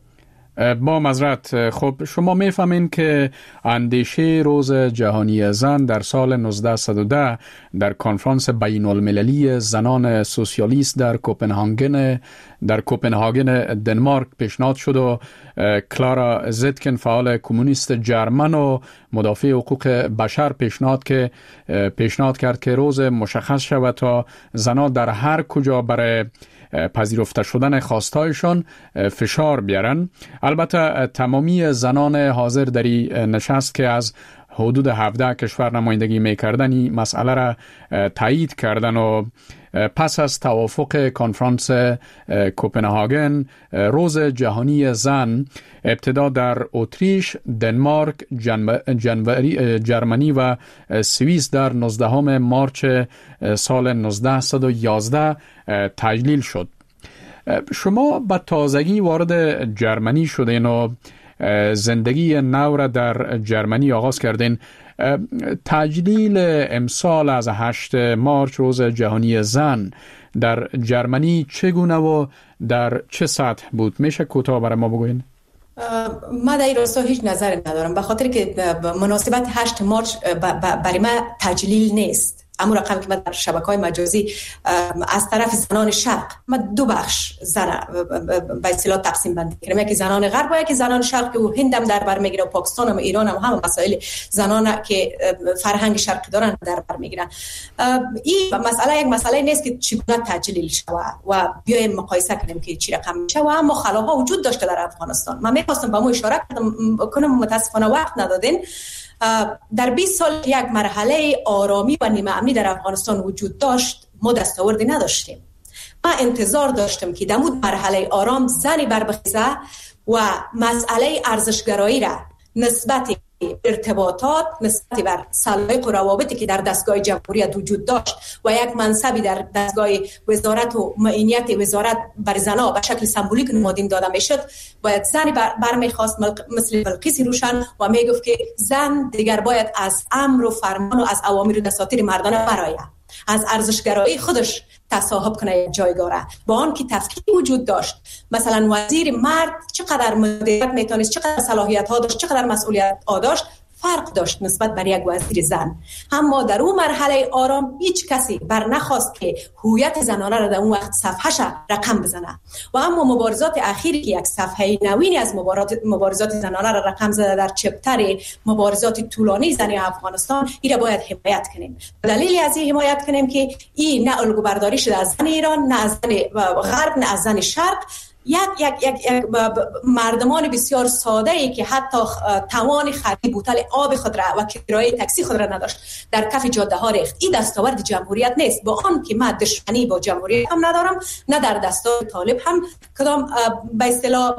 با معذرت، خب شما میفهمین که اندیشه روز جهانی زن در سال نوزده صد و ده در کنفرانس بین المللی زنان سوسیالیست در کوپنهاگن در کوپنهاگن دنمارک پیشنهاد شد و کلارا زیتکن فعال کمونیست جرمن و مدافع حقوق بشر پیشنهاد که پیشنهاد کرد که روز مشخص شود تا زنان در هر کجا برای پذیرفته شدن خواستایشان فشار بیارن. البته تمامی زنان حاضر در این نشست که از حدود هفده کشور نمایندگی میکردن این مسئله را تایید کردن و پس از توافق کنفرانس کوپنهاگن روز جهانی زن ابتدا در اتریش، دنمارک، جرمنی و سوئیس در نوزدهم مارچ سال نوزده صد و یازده تجلیل شد. شما به تازگی وارد جرمنی شدین و زندگی نو را در جرمنی آغاز کردین. تجلیل امسال از هشت مارچ روز جهانی زن در جرمنی چگونه و در چه سطح بود؟ میشه کوتاه برای ما بگوین؟ من در این راستا هیچ نظر ندارم، به خاطر که مناسبت هشت مارچ برای من تجلیل نیست. همون رقم که من در شبکه‌های مجازی از طرف زنان شرق ما دو بخش زن به اصطلاح تقسیم بندی کردم، یکی زنان غرب و یکی زنان شرق که هند هم در بر میگیره و پاکستان و ایران هم همه مسائل زنان که فرهنگ شرقی دارن در بر میگیرن. این مسئله یک مسئله نیست که چگونه تجلیل شوه و بیایم مقایسه کنیم که چی رقم میشه، و اما خلاها وجود داشته در افغانستان. من می‌خواستم به مو اشاره کنم، متاسفانه وقت ندادین. در بیست سال یک مرحله آرامی و نیمه امنی در افغانستان وجود داشت، ما دستاوردی نداشتیم. ما انتظار داشتم که در مرحله آرام زنی بربخیزه و مسئله ارزشگرایی را نسبت ارتباطات، نسبت بر سلایق و روابطی که در دستگاه جمهوریت وجود داشت و یک منصبی در دستگاه وزارت و معینیت وزارت بر زنها به شکل سمبولیک نمادین داده میشد، باید زنی بر, بر میخواست مثل بلقیس روشن و میگفت که زن دیگر باید از امر و فرمان و از اوامر و دساتیر مردانه برآید، از ارزشگرایی خودش تصاحب کنه جایگاه را، با آن که تفکیک وجود داشت. مثلا وزیر مرد چقدر مدیریت میتونست، چقدر صلاحیت ها داشت، چقدر مسئولیت ها داشت، فرق داشت نسبت بر یک وزیر زن. اما در اون مرحله آرام هیچ کسی بر نخواست که هویت زنانه را در اون وقت صفحه‌ش رقم بزنه. و اما مبارزات اخیری که یک صفحه نوینی از مبارزات مبارزات زنانه را رقم زده در چپتر مبارزات طولانی زنی افغانستان، این را باید حمایت کنیم. دلیلی از این حمایت کنیم که این نه الگو برداری شده از زن ایران، نه از زن غرب، نه از زن شرق. یک یک یک مردمان بسیار ساده ای که حتی توان خرید بوتل آب خود را و کرایه تاکسی خود را نداشت در کف جاده ها ریخت. این دستاورد جمهوریت نیست، با آن که من دشمنی با جمهوریت هم ندارم، نه در دستور طالب هم کدام به اصطلاح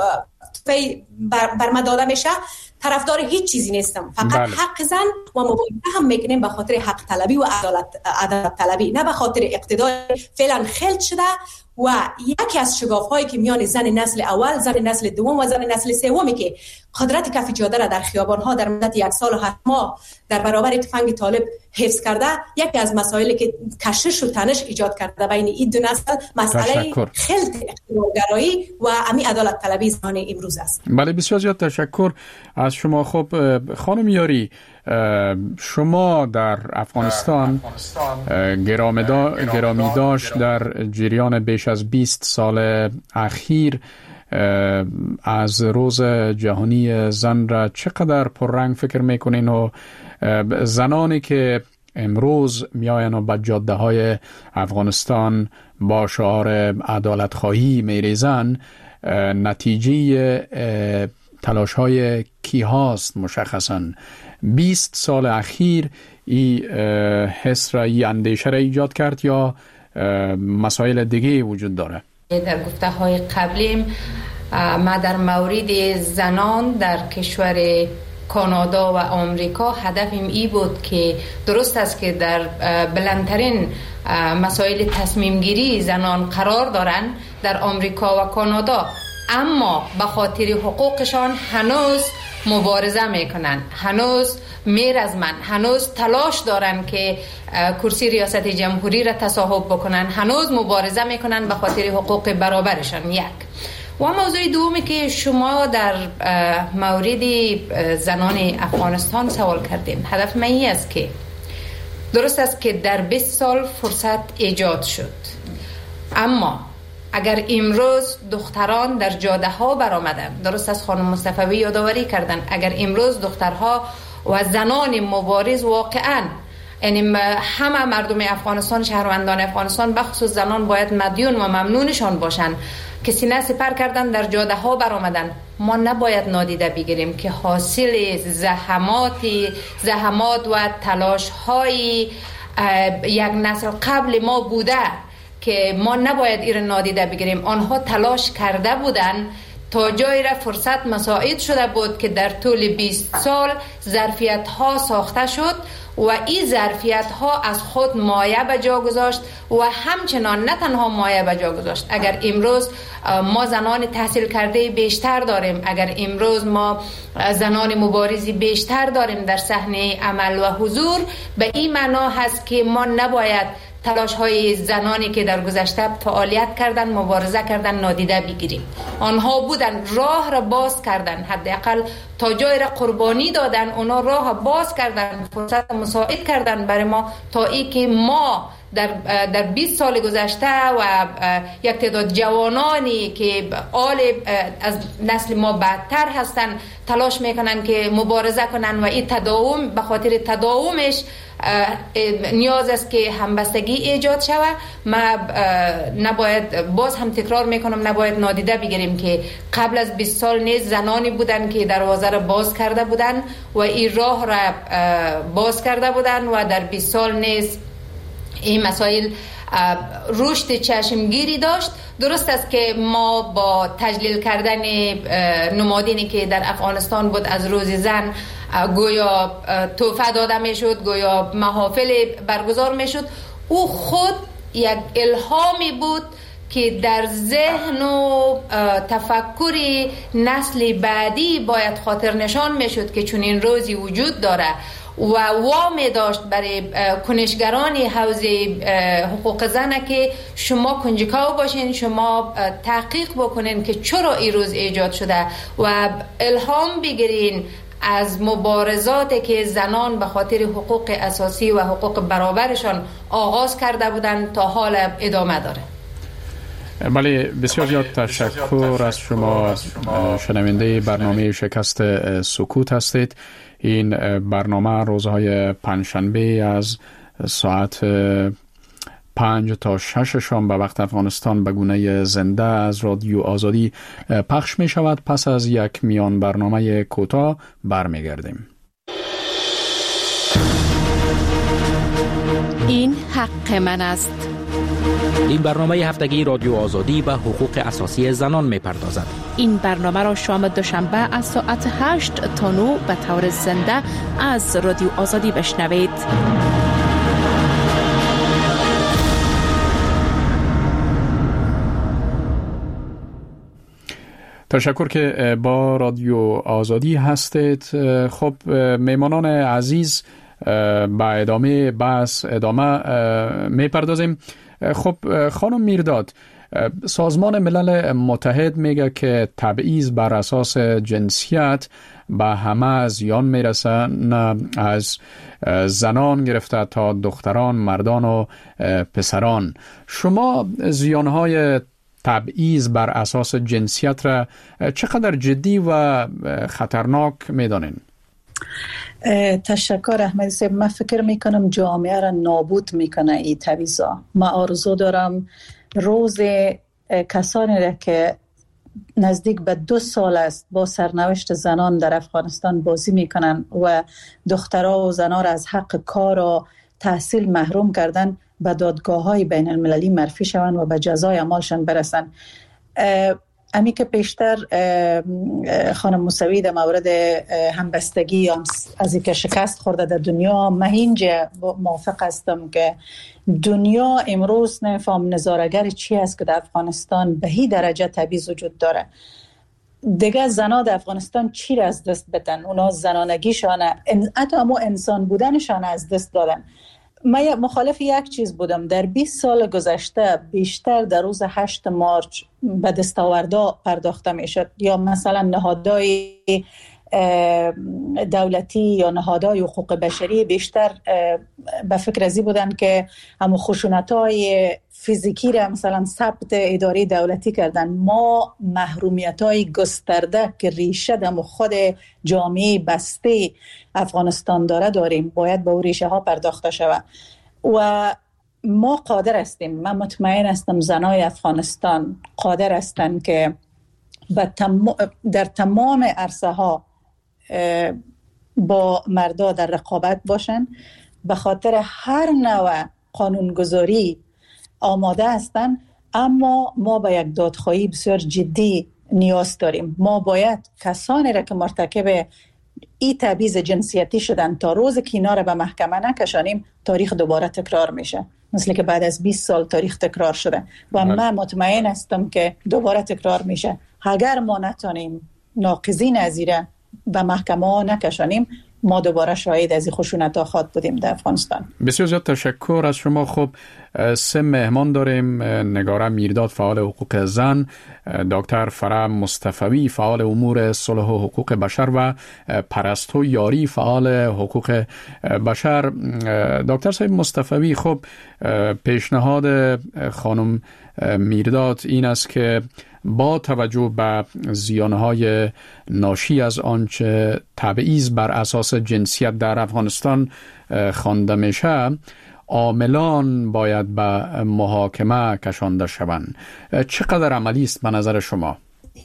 بر, بر من داده میشه، طرفدار هیچ چیزی نیستم، فقط بله. حق زن و مبارزه هم میکنیم به خاطر حق طلبی و عدالت عدالت طلبی، نه به خاطر اقتدار فعلا خلط شده. و یکی از شگاف‌هایی که میان زن نسل اول، زن نسل دوم و زن نسل سومی که قدرت کف جاده را در خیابان‌ها در مدت یک سال و هفت ماه در برابر تفنگ طالب حفظ کرده، یکی از مسائلی که کشش و تنش ایجاد کرده بین این دو نسل مسئله خلط اقتدارگرایی و امی عدالت طلبی زنان امروز است. بله، بسیار زیاد تشکر از شما. خب خانم یاری، شما در افغانستان گرامی داشت در جریان بیش از بیست سال اخیر از روز جهانی زن را چقدر پررنگ فکر میکنین و زنانی که امروز میاین و به جاده های افغانستان با شعار عدالت خواهی میریزن، نتیجه تلاش های کی هاست مشخصاً؟ بیست سال اخیر این حس را، این اندیشه را ایجاد کرد یا مسائل دیگه وجود داره؟ در گفته های قبلیم ما در مورد زنان در کشور کانادا و آمریکا هدفم ای بود که درست است که در بلندترین مسائل تصمیم گیری زنان قرار دارند در آمریکا و کانادا، اما به خاطر حقوقشان هنوز مبارزه میکنن، هنوز میر از من، هنوز تلاش دارن که کرسی ریاست جمهوری را تصاحب بکنن، هنوز مبارزه میکنن به خاطر حقوق برابرشان. یک و موضوع دومی که شما در مورد زنان افغانستان سوال کردین، هدف من این است که درست است که در بیست سال فرصت ایجاد شد، اما اگر امروز دختران در جاده ها برآمدن، درست است خانم مصطفی یادآوری کردن، اگر امروز دخترها و زنان مبارز واقعا، یعنی همه مردم افغانستان، شهروندان افغانستان بخصوص زنان باید مدیون و ممنونشان باشن که سینه سپر کردن در جاده ها برآمدن. ما نباید نادیده بگیریم که حاصل زحمات زحمات و تلاش های یک نسل قبل ما بوده که ما نباید این نادیده بگیریم. آنها تلاش کرده بودن تا جایی را فرصت مساعد شده بود که در طول بیست سال ظرفیت ها ساخته شد و این ظرفیت ها از خود مایه به جا گذاشت و همچنان نه تنها مایه به جا گذاشت. اگر امروز ما زنان تحصیل کرده بیشتر داریم، اگر امروز ما زنان مبارزی بیشتر داریم در صحنه عمل و حضور، به این معنا هست که ما نباید تلاش های زنانی که در گذشته فعالیت کردن، مبارزه کردن نادیده بگیریم. آنها بودن راه را باز کردن، حداقل تا جای را قربانی دادن، اونا راه باز کردن، فرصت مساعد کردن برای ما تا ای که ما در در بیست سال گذشته و یک تعداد جوانانی که آل از نسل ما بدتر هستن تلاش میکنن که مبارزه کنن و این تداوم به خاطر تداومش نیاز است که همبستگی ایجاد شود. ما نباید، باز هم تکرار میکنم، نباید نادیده بگیریم که قبل از بیست سال نیز زنانی بودن که دروازه را باز کرده بودن و این راه را باز کرده بودن و در بیست سال نیز این مسائل رشد چشمگیری داشت. درست است که ما با تجلیل کردن نمادینی که در افغانستان بود از روز زن گویا تحفه داده می شد، گویا محافل برگزار می شد، او خود یک الهامی بود که در ذهن و تفکر نسل بعدی باید خاطر نشان می شد که چون این روزی وجود داره و وامی داشت برای کنشگران حوزه حقوق زن که شما کنجکاو باشین، شما تحقیق بکنین که چرا این روز ایجاد شده و الهام بگیرین از مبارزاتی که زنان به خاطر حقوق اساسی و حقوق برابرشان آغاز کرده بودند تا حال ادامه داره. بله، بسیار زیاد تشکر از شما. شنونده برنامه شکست سکوت هستید. این برنامه روزهای پنجشنبه از ساعت پنج تا شش شام به وقت افغانستان به گونه زنده از رادیو آزادی پخش می شود. پس از یک میان برنامه کوتاه برمیگردیم. این حق من است. این برنامه هفتگی رادیو آزادی به حقوق اساسی زنان می پردازد. این برنامه را شام دوشنبه از ساعت هشت تا نه به طور زنده از رادیو آزادی بشنوید. تشکر که با رادیو آزادی هستید. خب میمانان عزیز، با ادامه بحث ادامه می پردازیم. خب خانم میرداد، سازمان ملل متحد میگه که تبعیض بر اساس جنسیت به همه زیان میرسه، نه از زنان گرفته تا دختران، مردان و پسران. شما زیانهای تبعیض بر اساس جنسیت را چقدر جدی و خطرناک میدانین؟ تشکر احمد صاحب. من فکر میکنم جامعه را نابود میکنه این تبعیضا. من آرزو دارم روز کسانی را که نزدیک به دو سال است با سرنوشت زنان در افغانستان بازی میکنن و دخترها و زنان را از حق کار و تحصیل محروم کردن به دادگاه های بین المللی مرفی شوند و به جزای اعمالشان برسن. امی که پیشتر خانم موسوی در مورد همبستگی از اینکه شکست خورده در دنیا، من اینجا موافق هستم که دنیا امروز نفهم نظارگر چی است که در افغانستان به هی درجه تبعیض وجود داره. دیگه زنا در افغانستان چی را از دست بدن؟ اونا زنانگیشان، حتی اما انسان بودنشان از دست دادن. من مخالف یک چیز بودم. در بیست سال گذشته بیشتر در روز هشت مارچ به دستاوردا پرداخته می شد، یا مثلا نهادهای دولتی یا نهادهای حقوق بشری بیشتر به فکر ازی بودن که همون خشونت‌های فیزیکی را مثلا ثبت اداره دولتی کردن. ما محرومیت‌های گسترده که ریشه در خود جامعه بسته افغانستان داره داریم، باید به اون ریشه ها پرداخته شود و ما قادر هستیم. من مطمئن هستم زنای افغانستان قادر هستند که در تمام عرصه ها با مردا در رقابت باشن، به خاطر هر نوع قانونگذاری آماده هستن. اما ما به یک دادخواهی بسیار جدی نیاز داریم. ما باید کسانی را که مرتکب این تبعیض جنسیتی شدن تا روز که اینا را به محکمه نکشانیم، تاریخ دوباره تکرار میشه، مثل که بعد از بیست سال تاریخ تکرار شده و من مطمئن هستم که دوباره تکرار میشه. اگر ما نتونیم ناقضین ازیره به محکمه ها نکشانیم، ما دوباره شاهد از این خشونت ها خواهد بودیم در افغانستان. بسیار زیاد تشکر از شما. خب سه مهمان داریم: نگاره میرداد، فعال حقوق زن، دکتر فرح مصطفوی، فعال امور صلح و حقوق بشر، و پرستو یاری، فعال حقوق بشر. دکتر صاحب مصطفوی، خب پیشنهاد خانم میرداد این است که با توجه به زیانهای ناشی از آنچه تبعیض بر اساس جنسیت در افغانستان خوانده میشه، عاملان باید به محاکمه کشانده شوند. چقدر عملی است به نظر شما؟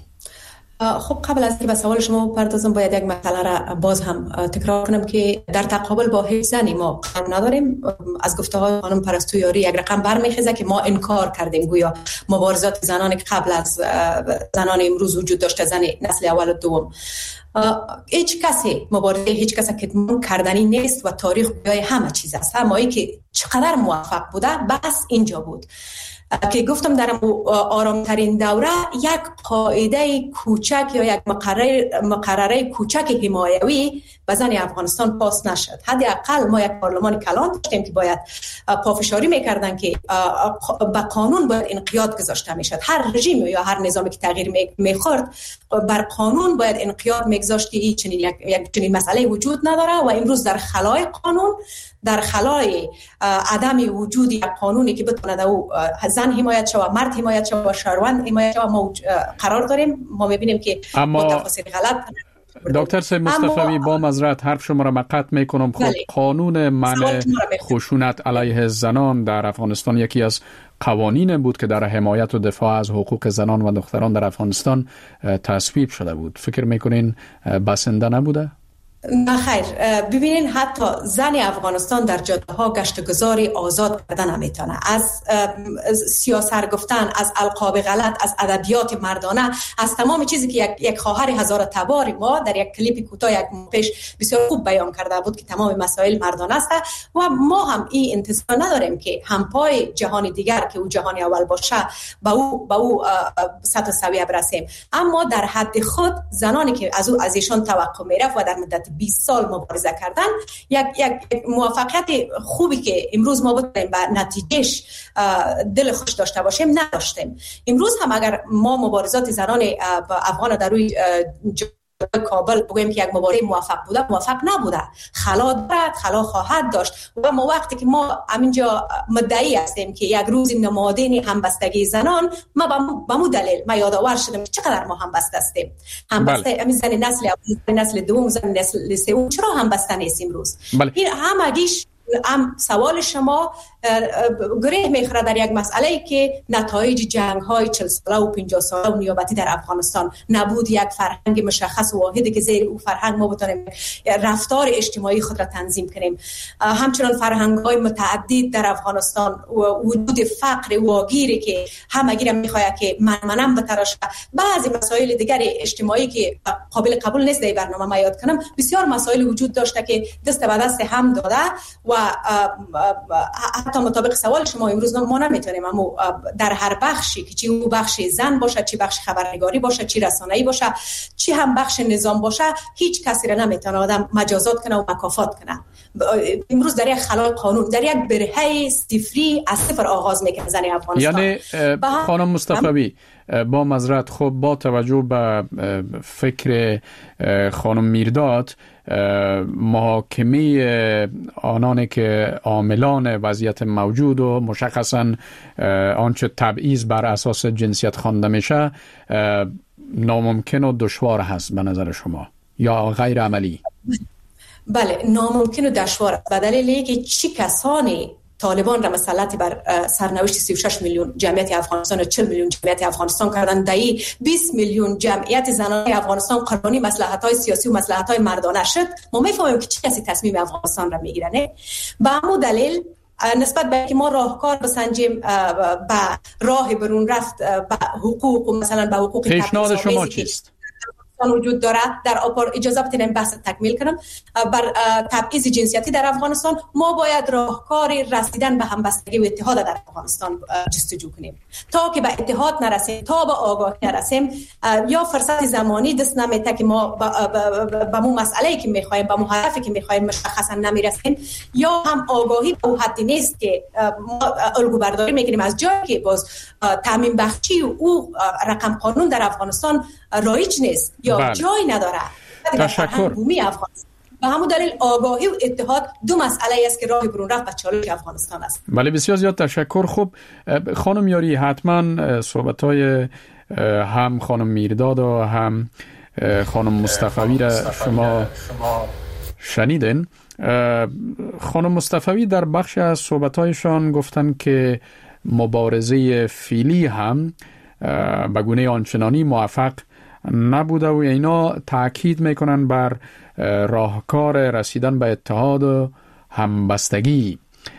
خب قبل از که به سوال شما بپردازم باید یک مسئله را باز هم تکرار کنم که در تقابل با هیچ زنی ما قانون نداریم. از گفته‌های خانم پرستو یاری یک رقم برمیخیزه که ما انکار کردیم گویا مبارزات زنان که قبل از زنان امروز وجود داشته، زن نسل اول و دوم. هیچ کسی مبارزه هیچ کسی کتمان کردنی نیست و تاریخ گویای همه چیز است. همایی که چقدر موفق بوده بس اینجا بود که گفتم در آرامترین دوره یک قاعده کوچک یا یک مقرره مقرره کوچک حمایوی به زن افغانستان پاس نشد. حداقل ما یک پارلمان کلان داشتیم که باید پافشاری میکردن که به قانون باید انقیاد گذاشته میشد. هر رژیم یا هر نظامی که تغییر میخورد بر قانون باید انقیاد میگذاشت که این چنین یک, یک چنین مسئله وجود نداره و امروز در خلای قانون، در خلای عدم وجود یک قانونی که بتونه او زن حمایت شود، مرد حمایت شود و شهروند حمایت شود ما قرار داریم. ما میبینیم که با تفاصیل غلط. دکتر صاحب مصطفوی، با معذرت حرف شما را مقطع میکنم. خب قانون منع خشونت علیه زنان در افغانستان یکی از قوانین بود که در حمایت و دفاع از حقوق زنان و دختران در افغانستان تصویب شده بود. فکر میکنین بسنده نبوده؟ نه خیر، ببینین حتی زن افغانستان در جاده ها گشت گذاری آزاد کردن نمیتونه. از سیاست گفتن، از القاب غلط، از ادبیات مردانه، از تمام چیزی که یک, یک خواهر هزار تبار ما در یک کلیپ کوتاه یک پیش بسیار خوب بیان کرده بود که تمام مسائل مردانه است و ما هم این انتظار نداریم که همپای جهان دیگر که او جهان اول باشه با او با او سطح سویه برسیم. اما در حد خود زنانی که از او از ایشان توقع میرفت و در مدت بیست سال مبارزه کردن یک یک موفقیت خوبی که امروز ما بتونیم به نتیجهش دل خوش داشته باشیم نداشتیم. امروز هم اگر ما مبارزات زنان افغان در روی کابل بگویم که یک مبارزه موفق بوده، موفق نبوده. خلا دارد، خلا خواهد داشت و ما وقتی که ما همینجا مدعی هستیم که یک روز نمادین همبستگی زنان، ما به مو دلیل ما یادآور شدیم چقدر ما همبسته هستیم. همبسته همین زن نسل اول، نسل دوم، زن نسل سوم چرا همبسته نیستیم امروز؟ این همگیش ام سوال شما گره میخوره در یک مسئله که نتایج جنگ های چهل ساله و پنجاه ساله و نیابتی در افغانستان نبود یک فرهنگ مشخص و واحدی که زیر او فرهنگ ما بتونیم رفتار اجتماعی خود را تنظیم کنیم. همچنان فرهنگ های متعدد در افغانستان و وجود فقر واگیری که همگی را میخواد که من منم بتراشه. بعضی مسائل دیگر اجتماعی که قابل قبول نیست در برنامه ما یاد کنم، بسیار مسائل وجود داشته که دست به دست هم داده و حتی مطابق سوال شما امروز ما نمیتونیم اما در هر بخشی که چی او بخش زن باشه، چی بخش خبرنگاری باشه، چی رسانه‌ای باشه، چی هم بخش نظام باشه، هیچ کسی را نمیتونه آدم مجازات کنه و مکافات کنه. امروز در یک خلای قانون، در یک برهه صفری از صفر آغاز میکنه زن افغانستان. یعنی خانم مصطفوی با معذرت، خب با توجه به فکر خانم میرداد، محاکمه آنانی که عاملان وضعیت موجود و مشخصا آنچه تبعیض بر اساس جنسیت خوانده میشه ناممکن و دشوار هست به نظر شما یا غیر عملی؟ بله، ناممکن و دشوار است به دلیل اینکه چی کسانی طالبان را مسلط بر سرنوشت سی و شش میلیون جمعیت افغانستان و چهل میلیون جمعیت افغانستان کردن. دایی بیست میلیون جمعیت زنان افغانستان قربانی مصلحت‌های سیاسی و مصلحت‌های مردانه شد. ما می‌فهمیم که چه کسی تصمیم افغانستان را می‌گیره. نه به همون دلیل نسبت به اینکه ما راهکار بسنجیم به راه برون رفت به حقوق و مثلا به حقوق پیشنهاد شما چیست؟ وجود داره در آپار. اجازه بدین این بحث تکمیل کنم. بر تبعیض جنسیتی در افغانستان ما باید راهکار رسیدن به همبستگی و اتحاد در افغانستان جستجو کنیم. تا که به اتحاد نرسیم، تا به آگاهی نرسیم، یا فرصت زمانی دست نمیته که ما به مو مسئله‌ای که می‌خوایم، به مو هدفی که می‌خوایم مشخصا نمی‌رسیم، یا هم آگاهی به حدی نیست که ما الگو برداری می‌کنیم از جایی که باز تامین بخشی او رقم قانون در افغانستان رایج نیست یا بله. جای نداره. تشکر. به همون دلیل آگاهی و اتحاد دو مسئله است که راه برون رفت به چالش افغانستان است. بله بسیار زیاد تشکر. خب خانم یاری، حتما صحبت‌های هم خانم میرداد و هم خانم مصطفوی را شما شنیدین. خانم مصطفوی در بخش از صحبت‌هایشان گفتن که مبارزه فعلی هم به گونه آنچنانی موفق نبوده و اینا تاکید میکنن بر راهکار رسیدن به اتحاد و همبستگی.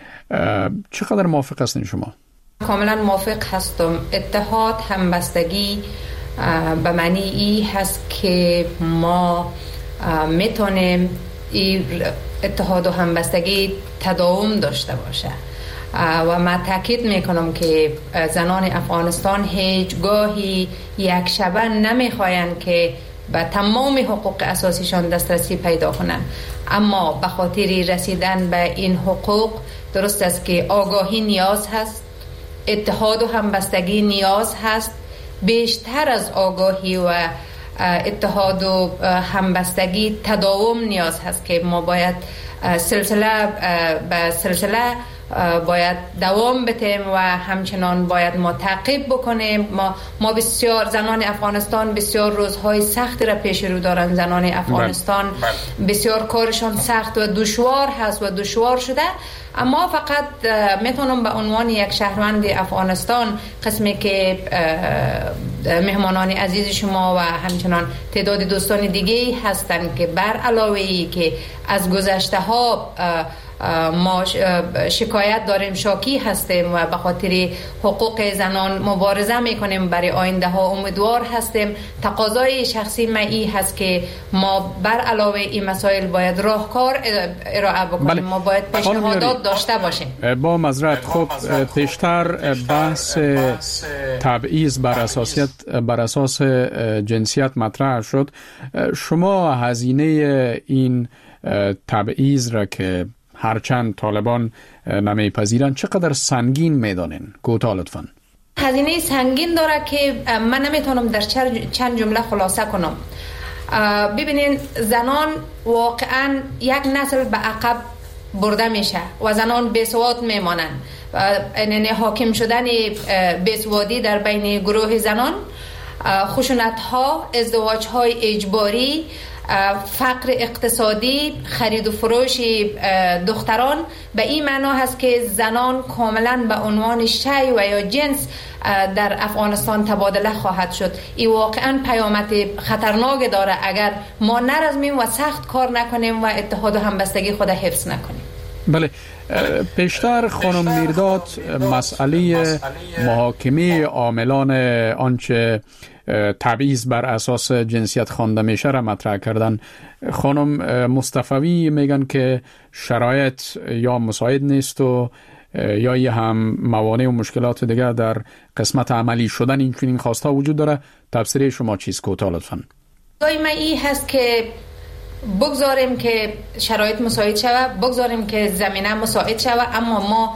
چقدر موافق هستین شما؟ کاملا موافق هستم. اتحاد همبستگی به معنی ای هست که ما میتونیم اتحاد و همبستگی تداوم داشته باشه و من تاکید میکنم که زنان افغانستان هیچ گاهی یک شبه نمیخواین که به تمام حقوق اساسیشان دسترسی پیدا کنن، اما به خاطر رسیدن به این حقوق درست است که آگاهی نیاز هست، اتحاد و همبستگی نیاز هست. بیشتر از آگاهی و اتحاد و همبستگی تداوم نیاز هست که ما باید سلسله به سلسله باید دوام بدیم و همچنان باید ما تعقیب بکنیم. ما ما بسیار زنان افغانستان بسیار روزهای سختی را پیش رو دارن. زنان افغانستان بسیار کارشان سخت و دشوار هست و دشوار شده، اما فقط میتونم به عنوان یک شهروند افغانستان، قسمی که مهمانان عزیز شما و همچنان تعداد دوستان دیگه هستند که بر علاوه ای که از گذشته ها ما شکایت داریم، شاکی هستیم و به خاطر حقوق زنان مبارزه میکنیم، برای آینده ها امیدوار هستیم. تقاضای شخصی من ای هست که ما بر علاوه این مسائل باید راهکار ارائه بکنیم. بله. ما باید پیشنهادات داشته باشیم. با معذرت خب پیشتر بحث تبعیض بر اساسیت بر اساس جنسیت مطرح شد. شما هزینه این تبعیض را که هرچند طالبان نمیپذیرن چقدر سنگین میدانین؟ کوتاه لطفاً. هزینه سنگین داره که من نمیتونم در چند جمله خلاصه کنم. ببینین زنان واقعا یک نسل به عقب برده میشه و زنان بیسواد میمانن. یعنی حاکم شدن بیسوادی در بین گروه زنان، خشونت ها، ازدواج های اجباری، فقر اقتصادی، خرید و فروش دختران، به این معنا هست که زنان کاملا به عنوان شی و یا جنس در افغانستان تبادله خواهد شد. این واقعا پیامد خطرناک داره اگر ما نرزمیم و سخت کار نکنیم و اتحاد و همبستگی خود حفظ نکنیم. بله، پیشتر خانم میرداد مسئله محاکمه عاملان آنچه تبعیض بر اساس جنسیت خوانده میشه را مطرح کردن. خانم مصطفوی میگن که شرایط یا مساعد نیست و یا یه هم موانع و مشکلات دیگر در قسمت عملی شدن این چنین خواسته وجود داره. تفسیر شما چیست کوتاه لطفاً؟ دائما این هست که بگذاریم که شرایط مساعد شوه، بگذاریم که زمینه مساعد شوه، اما ما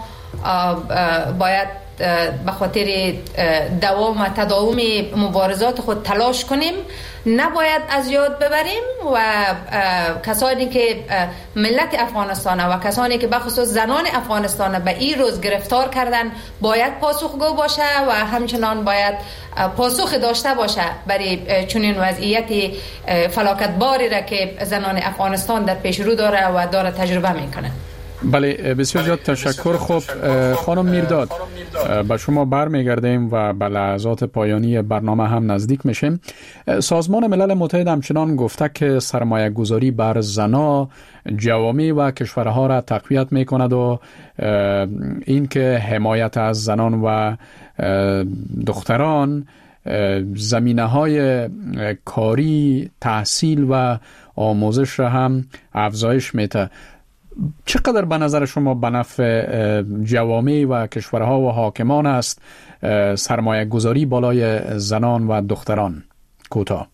باید به خاطر دوام و تداوم مبارزات خود تلاش کنیم. نباید از یاد ببریم و کسانی که ملت افغانستان و کسانی که بخصوص زنان افغانستان به این روز گرفتار کردن باید پاسخگو باشه و همچنان باید پاسخ داشته باشه برای چنین وضعیت فلاکتباری را که زنان افغانستان در پیش رو داره و داره تجربه میکنه. بله بسیار زیاد تشکر. خب خانم میرداد به شما برمیگردیم و به لحظات پایانی برنامه هم نزدیک میشیم. سازمان ملل متحد همچنان گفته که سرمایه گذاری بر زنا جوامع و کشورها را تقویت میکند و این که حمایت از زنان و دختران زمینه های کاری، تحصیل و آموزش را هم افزایش میده. چقدر به نظر شما به نفع جوامع و کشورها و حاکمان است سرمایه گذاری بالای زنان و دختران؟ کوتاه.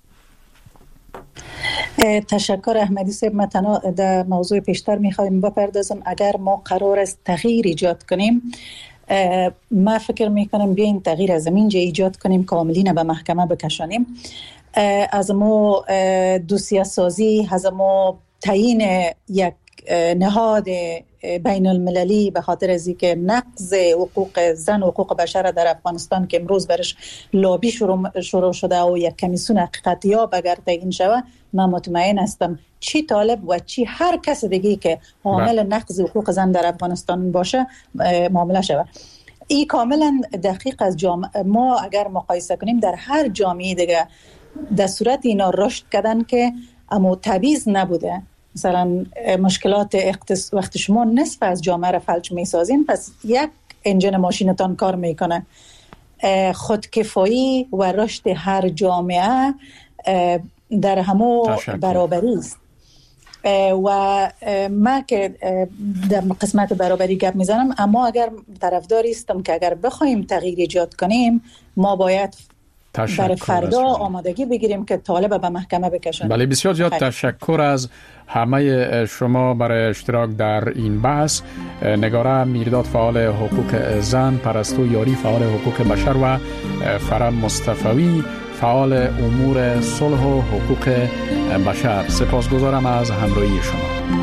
تشکر احمدی صاحب. من تنها در موضوع پیشتر میخوایم بپردازم. اگر ما قرار است تغییر ایجاد کنیم، ما فکر میکنم بیاین تغییر از اینجا ایجاد کنیم، کاملین به محکمه بکشانیم. از ما دوسیه سازی، از ما تعیین یک نهاد بین المللی به خاطر از اینکه نقض حقوق زن و حقوق بشر در افغانستان که امروز برش لابی شروع, شروع شده و یک کمیسیون حقیقتیاب اگر تعیین شود، من مطمئن هستم چی طالب و چی هر کس دیگه که عامل نقض حقوق زن در افغانستان باشه معامله شود. این کاملا دقیق از جامعه ما اگر مقایسه کنیم در هر جامعه دیگه در صورت اینا رشد کردن که اما تبعیض نبوده. مثلا مشکلات اقتصاد وقتی شما نصف از جامعه را فلج میسازین، پس یک انجن ماشینتان کار میکنه. خودکفایی و رشد هر جامعه در همو برابری است. و ما که در قسمت برابری گپ میزنم، اما اگر طرفداری هستم که اگر بخوایم تغییر ایجاد کنیم، ما باید برای فردا آمادگی بگیریم که طالب به محکمه بکشن. بله، بسیار زیاد تشکر از همه شما برای اشتراک در این بحث. نگاره میرداد، فعال حقوق زن، پرستو یاری، فعال حقوق بشر و فرام مصطفوی، فعال امور صلح و حقوق بشر. سپاسگزارم از همراهی شما.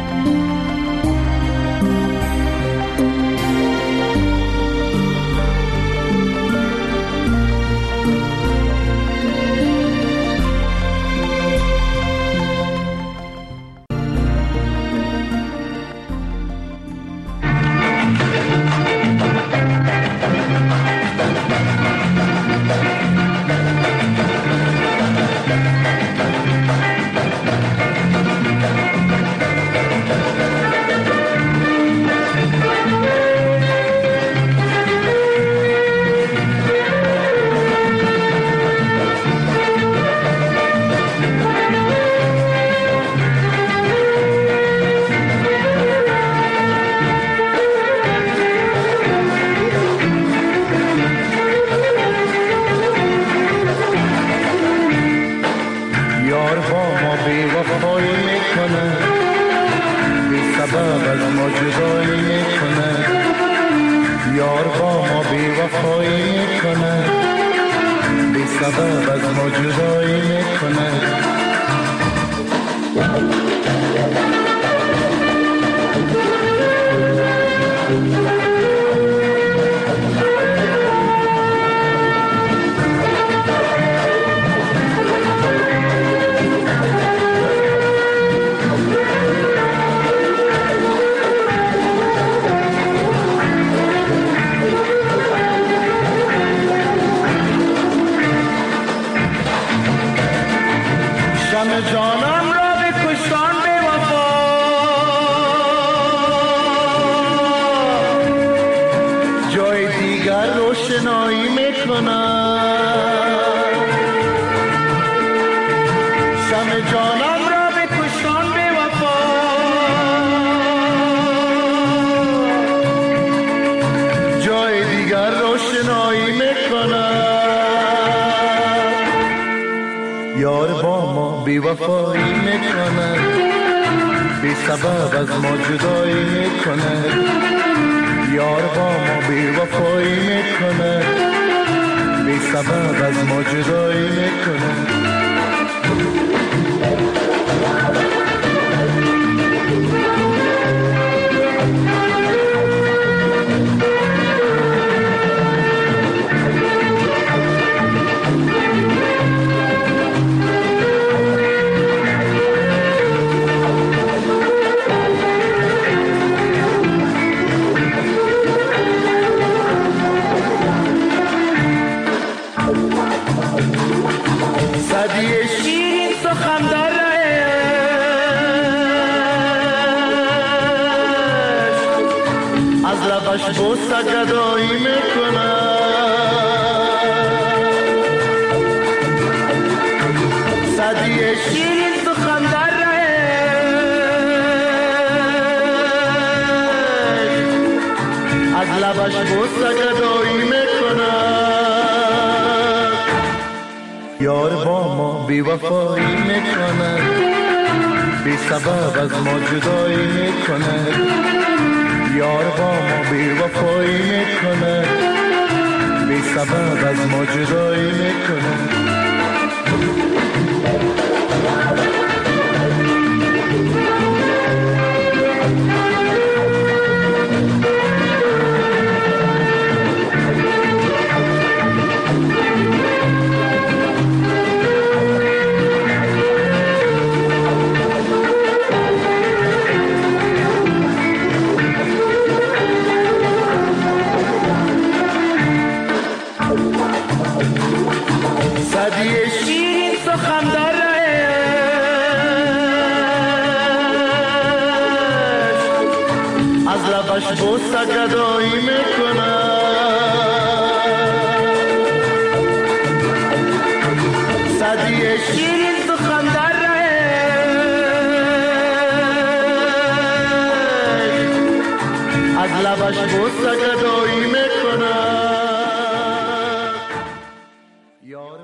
بی‌وفایی میکنه، بی سبب از ما جدایی میکنه. یار با ما بی‌وفایی میکنه، بی سبب از ما جدایی میکنه. بوسه گدایی میکنه، صدی شیرین سخن در از لبش بوسه گدایی میکند یار با ما بی وفایی میکند بی سبب از ما جدایی میکند یار با ما بی وفایی میکند بی سبب از ما جدایی میکند بوسه گدایی میکند صدی شیرین سخن در از لبش بوسه گدایی میکند